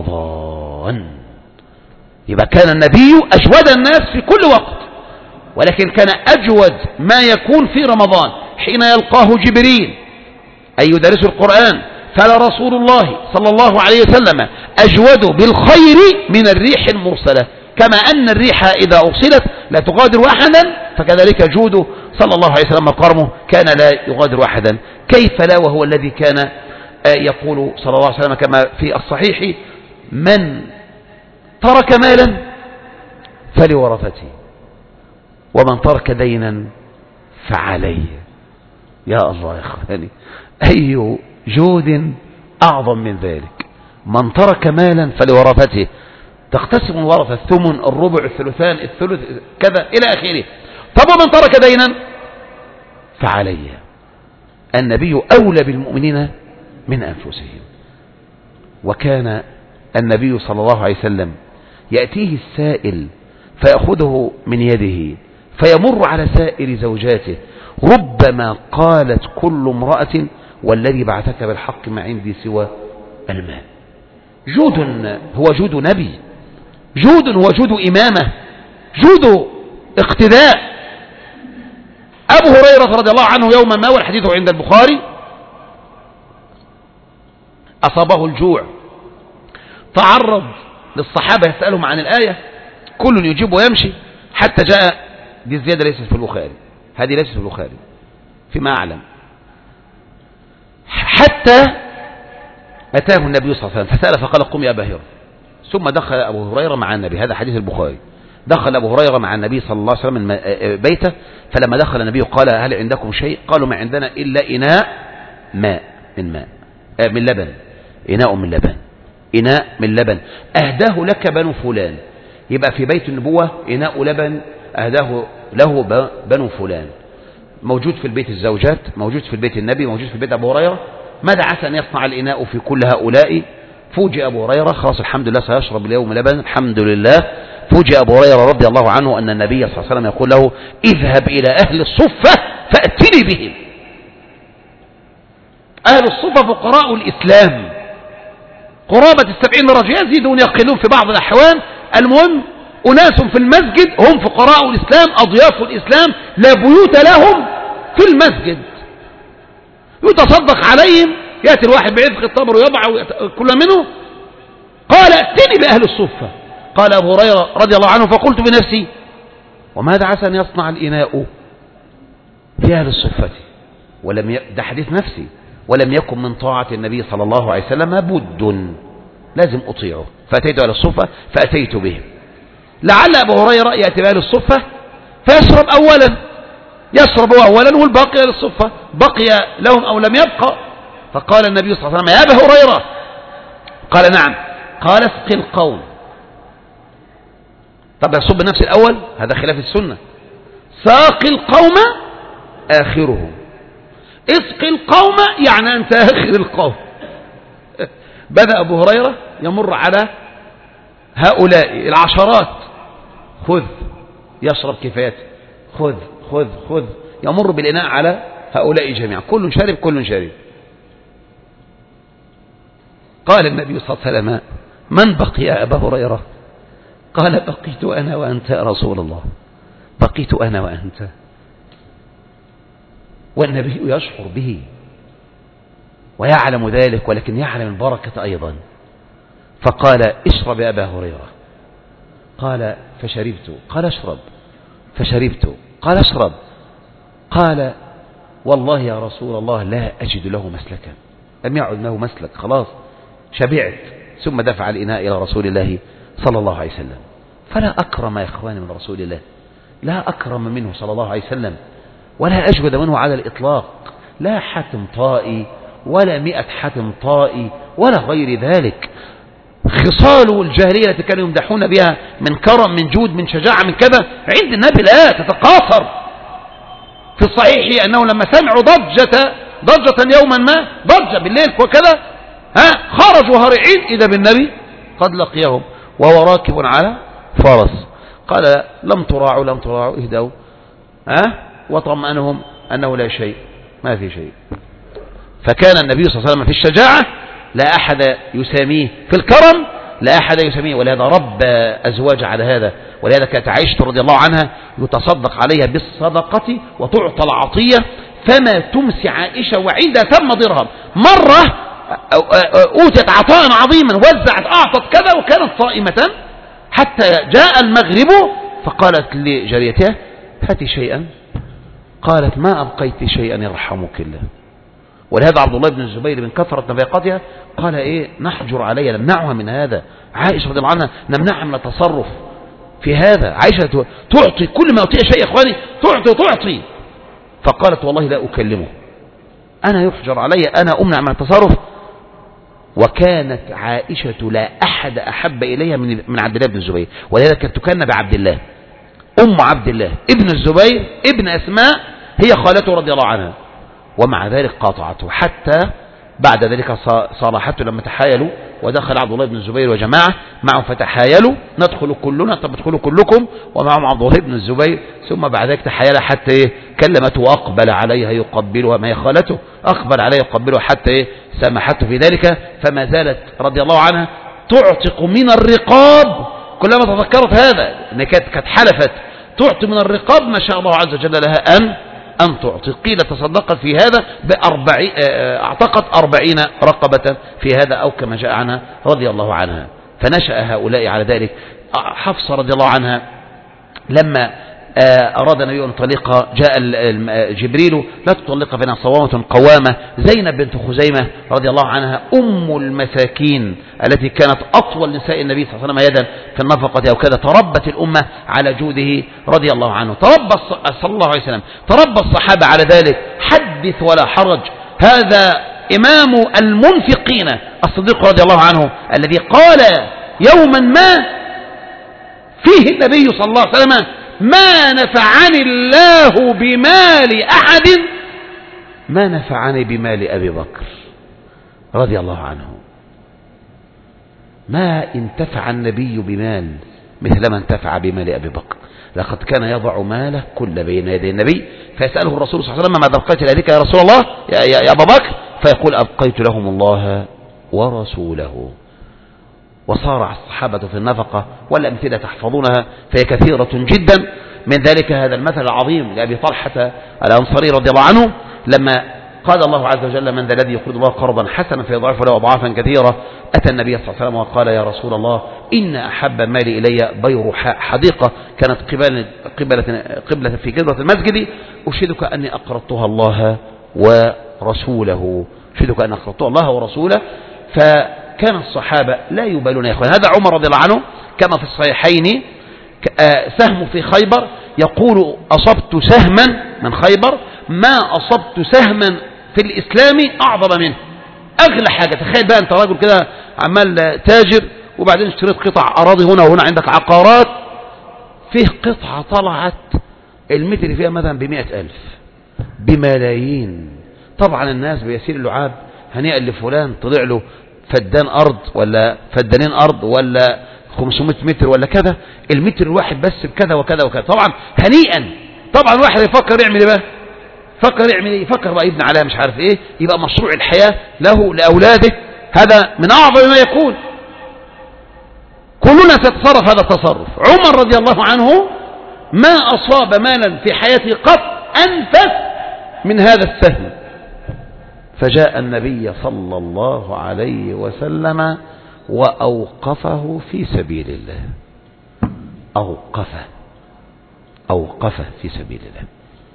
رمضان. يبقى كان النبي أجود الناس في كل وقت، ولكن كان أجود ما يكون في رمضان حين يلقاه جبريل أي يدرس القرآن. فلرسول الله صلى الله عليه وسلم أجود بالخير من الريح المرسلة، كما أن الريح إذا أرسلت لا تغادر أحدا، فكذلك جوده صلى الله عليه وسلم كرمه كان لا يغادر أحدا. كيف لا وهو الذي كان يقول صلى الله عليه وسلم كما في الصحيح: من ترك مالا فلورثته، ومن ترك دينا فعليه. يا الله يا إخواني، أي جود أعظم من ذلك؟ من ترك مالا فلورثته، تقتسم الورثة الثمن، الربع، الثلثان، الثلث، كذا إلى آخره. طب ومن ترك دينا فعليه. النبي أولى بالمؤمنين من أنفسهم. وكان النبي صلى الله عليه وسلم يأتيه السائل فيأخذه من يده فيمر على سائر زوجاته، ربما قالت كل امرأة والذي بعثك بالحق ما عندي سوى الماء. جود هو جود نبي، جود هو جود إمامة، جود اقتداء. أبو هريرة رضي الله عنه يوما ما، والحديث عند البخاري، أصابه الجوع تعرض للصحابة يسألهم عن الآية، كل يجيب ويمشي، حتى جاء، دي الزيادة ليست في البخاري، هذه ليست في البخاري فيما أعلم، حتى أتاه النبي صلى الله عليه وسلم فسأل فقال قم يا أبا هريرة. ثم دخل أبو هريرة مع النبي، هذا حديث البخاري، دخل أبو هريرة مع النبي صلى الله عليه وسلم بيته، فلما دخل النبي قال هل عندكم شيء؟ قالوا ما عندنا إلا إناء ماء من ماء آه من لبن، إناء من لبن، إناء من لبن أهداه لك بنو فلان. يبقى في بيت النبوة إناء لبن أهداه له بنو فلان، موجود في البيت الزوجات، موجود في البيت النبي، موجود في البيت أبو هريرة. ماذا عسى أن يصنع الإناء في كل هؤلاء؟ فوجئ أبو هريرة، خلاص الحمد لله سيشرب اليوم لبن، الحمد لله. فوجئ أبو هريرة رضي الله عنه أن النبي صلى الله عليه وسلم يقول له اذهب إلى أهل الصفة فأتني بهم. أهل الصفة فقراء الإسلام، قرابة السبعين رجل، يزيدون يقلون في بعض الأحوال. المهم أناس في المسجد هم فقراء الإسلام، أضياف الإسلام، لا بيوت لهم في المسجد، يتصدق عليهم، يأتي الواحد بعذق التمر ويضع كل منه. قال ائتني بأهل الصفة. قال أبو هريرة رضي الله عنه فقلت بنفسي وماذا عسى أن يصنع الإناء في أهل الصفة؟ ولم ي... ده حديث نفسي، ولم يكن من طاعة النبي صلى الله عليه وسلم بد، لازم أطيعه. فأتيت أهل الصفة فأتيت بهم. لعل أبو هريرة يأتي بأهل الصفة فيشرب أولا، يشرب أولا والباقي أهل الصفة، بقي لهم أو لم يبقى. فقال النبي صلى الله عليه وسلم يا أبا هريرة، قال نعم. قال اسق القوم. طب يصب نفس الأول، هذا خلاف السنة. ساق القوم آخرهم، اسق القوم يعني أنت آخر القوم. بدأ أبو هريرة يمر على هؤلاء العشرات، خذ، يشرب كفايته، خذ خذ خذ، يمر بالإناء على هؤلاء جميعا، كل شارب كل شارب. قال النبي صلى الله عليه وسلم من بقي يا أبا هريرة؟ قال بقيت أنا وأنت يا رسول الله، بقيت أنا وأنت. والنبي يشعر به ويعلم ذلك، ولكن يعلم البركة أيضا. فقال اشرب يا أبا هريرة. قال فشربت. قال اشرب. فشربت. قال اشرب. قال والله يا رسول الله لا أجد له مسلكا، لم يعد له مسلك، خلاص شبعت. ثم دفع الإناء إلى رسول الله صلى الله عليه وسلم. فلا أكرم يا إخواني من رسول الله، لا أكرم منه صلى الله عليه وسلم، ولا أجود منه على الإطلاق، لا حاتم طائي ولا مئة حاتم طائي ولا غير ذلك. خصال الجاهلية التي كانوا يمدحون بها من كرم، من جود، من شجاعة، من كذا، عند النبي لا تتقاصر. في الصحيح أنه لما سمعوا ضجة ضجة يوما ما، ضجة بالليل وكذا، ها خرجوا هارعين إذا بالنبي قد لقيهم وهو راكب على فرس. قال لم تراعوا لم تراعوا اهدوا، ها وطمأنهم أنه لا شيء، ما في شيء. فكان النبي صلى الله عليه وسلم في الشجاعة لا أحد يساميه، في الكرم لا أحد يساميه، ولهذا رب أزواج على هذا. ولهذا كانت عائشة رضي الله عنها يتصدق عليها بالصدقة وتعطى العطية، فما تمسي عائشة وعندها ثم درهم. مرة أوتت عطاء عظيما، وزعت أعطت كذا وكانت صائمة، حتى جاء المغرب فقالت لجاريتها هاتي شيئا. قالت ما أبقيت شيئا يرحمك الله. ولهذا عبد الله بن الزبير من كثرة نفقاتها قال ايه نحجر عليها، نمنعها من هذا. عائشة رضي الله عنها نمنعها من التصرف في هذا. عائشة تعطي كل ما أعطيها شيء يا إخواني، تعطي تعطي. فقالت والله لا أكلمه، أنا يحجر علي، أنا أمنع من التصرف. وكانت عائشة لا أحد أحب إليها من من عبد الله بن الزبير، ولذلك كانت تكنى بعبد الله، أم عبد الله ابن الزبير ابن أسماء، هي خالته رضي الله عنها. ومع ذلك قاطعته، حتى بعد ذلك صالحته لما تحايلوا، ودخل عبد الله بن الزبير وجماعة معه فتحايلوا ندخل كلنا، طب ادخلوا كلكم، ومعهم عبد الله بن الزبير. ثم بعد ذلك تحايل حتى إيه كلمته وأقبل عليها يقبلها، ما هي خالته، أقبل عليها يقبلها حتى إيه سامحته في ذلك. فما زالت رضي الله عنها تعتق من الرقاب، كلما تذكرت هذا إن كانت حلفت تعطي من الرقاب ما شاء الله عز وجل لها أن أن تعطي. قيل تصدقت في هذا بأربعين، اعتقت أربعين رقبة في هذا، أو كما جاء عنها رضي الله عنها. فنشأ هؤلاء على ذلك. حفصة رضي الله عنها لما أراد النبي أن يطلقها جاء جبريل لا تطلقها فإنها صوامة قوامة. زينب بنت خزيمة رضي الله عنها أم المساكين التي كانت أطول نساء النبي صلى الله عليه وسلم يدا في النفقة أو كذا، تربت الأمة على جوده رضي الله عنه، تربى صلى الله عليه وسلم، تربى الصحابة على ذلك. حدث ولا حرج. هذا إمام المنفقين الصديق رضي الله عنه الذي قال يوما ما فيه النبي صلى الله عليه وسلم ما نفعني الله بمال أحد ما نفعني بمال أبي بكر رضي الله عنه. ما انتفع النبي بمال مثل ما انتفع بمال أبي بكر. لقد كان يضع ماله كل بين يدي النبي، فيسأله الرسول صلى الله عليه وسلم ماذا أبقيت لذلك يا رسول الله يا, يا, يا أبا بكر؟ فيقول أبقيت لهم الله ورسوله. وصارع الصحابة في النفقة، والأمثلة تحفظونها فهي كثيرة جدا. من ذلك هذا المثل العظيم لأبي طلحة الأنصاري رضي الله عنه لما قال الله عز وجل من ذا الذي يقرض الله قرضا حسنا فيضاعفه له أضعافا كثيرة. أتى النبي صلى الله عليه وسلم وقال يا رسول الله إن أحب مالي إلي بيرحاء حديقة كانت قبلة, قبلة, قبلة في قبلة المسجد، أشهدك أني أقرضتها الله ورسوله، أشهدك أني أقرضتها الله ورسوله. فكان الصحابة لا يبالون يا أخوان. هذا عمر رضي الله عنه كما في الصحيحين سهم في خيبر يقول أصبت سهما من خيبر ما أصبت سهما في الإسلام أعظم منه. أغلى حاجة، تخيل بقى أنت راجل كده عمال تاجر وبعدين اشتريت قطع أراضي هنا وهنا، عندك عقارات، فيه قطعة طلعت المتر فيها مثلا بمئة ألف بملايين. طبعا الناس بيسير اللعاب هنيئا لفلان طلع له فدان أرض ولا فدانين أرض ولا خمسمائة متر ولا كذا، المتر الواحد بس بكذا وكذا وكذا، طبعا هنيئا. طبعا واحد يفكر يعمل ايه بقى؟ فكر يعمل ايه؟ يفكر بقى يبني عليها مش عارف ايه، يبقى مشروع الحياة له لأولاده. هذا من أعظم ما يكون. كلنا سيتصرف هذا التصرف. عمر رضي الله عنه ما أصاب مالا في حياته قط أنفس من هذا السهم، فجاء النبي صلى الله عليه وسلم وأوقفه في سبيل الله. أوقفه أوقفه في سبيل الله.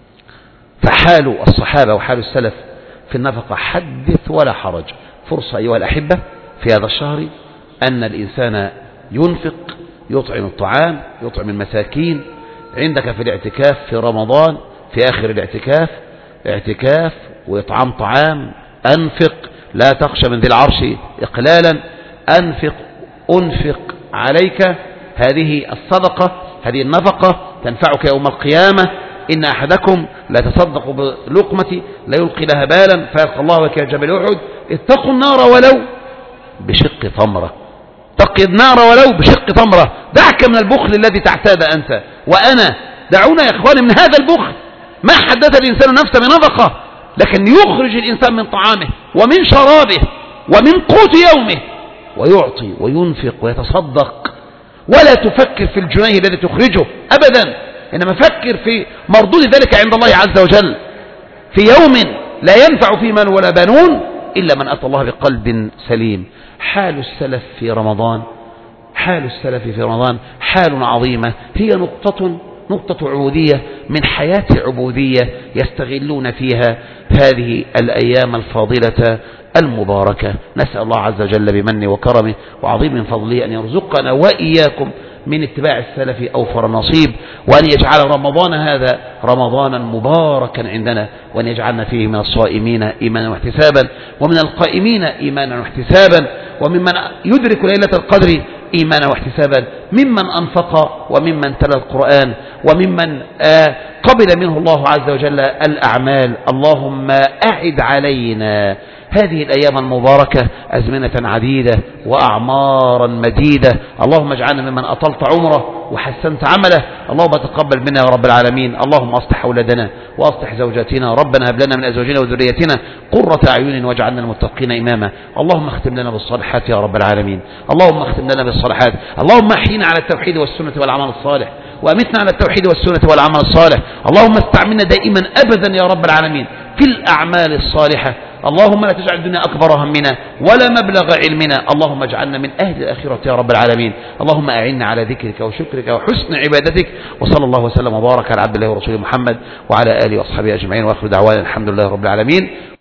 فحال الصحابة وحال السلف في النفقة حدث ولا حرج. فرصة أيها الأحبة في هذا الشهر أن الإنسان ينفق، يطعم الطعام، يطعم المساكين. عندك في الاعتكاف في رمضان في آخر الاعتكاف اعتكاف وإطعام طعام، أنفق، لا تخشى من ذي العرش إقلالا، أنفق أنفق عليك. هذه الصدقة، هذه النفقة تنفعك يوم القيامة. إن أحدكم لا تصدق بلقمة لا يلقي لها بالا فيلقى الله كجبل أحد. اتقوا النار ولو بشق تمرة، اتق النار ولو بشق تمرة. دعك من البخل الذي تعتاد أنت وأنا. دعونا يا إخواني من هذا البخل. ما حدث الإنسان نفسه بنفقة، لكن يخرج الإنسان من طعامه ومن شرابه ومن قوت يومه ويعطي وينفق ويتصدق، ولا تفكر في الجنيه الذي تخرجه أبدا، إنما فكر في مردود ذلك عند الله عز وجل في يوم لا ينفع فيه مال ولا بنون إلا من أتى الله بقلب سليم. حال السلف في رمضان حال السلف في رمضان حال عظيمة، هي نقطة نقطة عبودية من حياة عبودية يستغلون فيها هذه الأيام الفاضلة المباركة. نسأل الله عز وجل بمنه وكرمه وعظيم من فضله أن يرزقنا وإياكم من اتباع السلف أوفر نصيب، وأن يجعل رمضان هذا رمضانا مباركا عندنا، وأن يجعلنا فيه من الصائمين إيمانا واحتسابا، ومن القائمين إيمانا واحتسابا، وممن يدرك ليلة القدر إيمانا واحتسابا، ممن أنفق وممن تلا القرآن وممن آه قبل منه الله عز وجل الأعمال. اللهم أعد علينا هذه الأيام المباركة أزمنة عديدة وأعمارا مديدة. اللهم اجعلنا ممن أطلت عمره وحسنت عمله. اللهم تقبل منا يا رب العالمين. اللهم أصلح أولادنا وأصلح زوجاتنا. ربنا هب لنا من أزواجنا وذريتنا قرة أعين واجعلنا المتقين إماما. اللهم اختم لنا بالصالحات يا رب العالمين. اللهم اختم لنا بالصالحات. اللهم احينا على التوحيد والسنة والعمل الصالح، وأمتنا على التوحيد والسنة والعمل الصالح. اللهم استعملنا دائما أبدا يا رب العالمين في الأعمال الصالحة. اللهم لا تجعل الدنيا أكبر همنا ولا مبلغ علمنا. اللهم اجعلنا من أهل الآخرة يا رب العالمين. اللهم أعنا على ذكرك وشكرك وحسن عبادتك. وصلى الله وسلم وبارك على عبد الله ورسوله محمد وعلى آله وأصحابه أجمعين، وآخر دعوانا الحمد لله رب العالمين.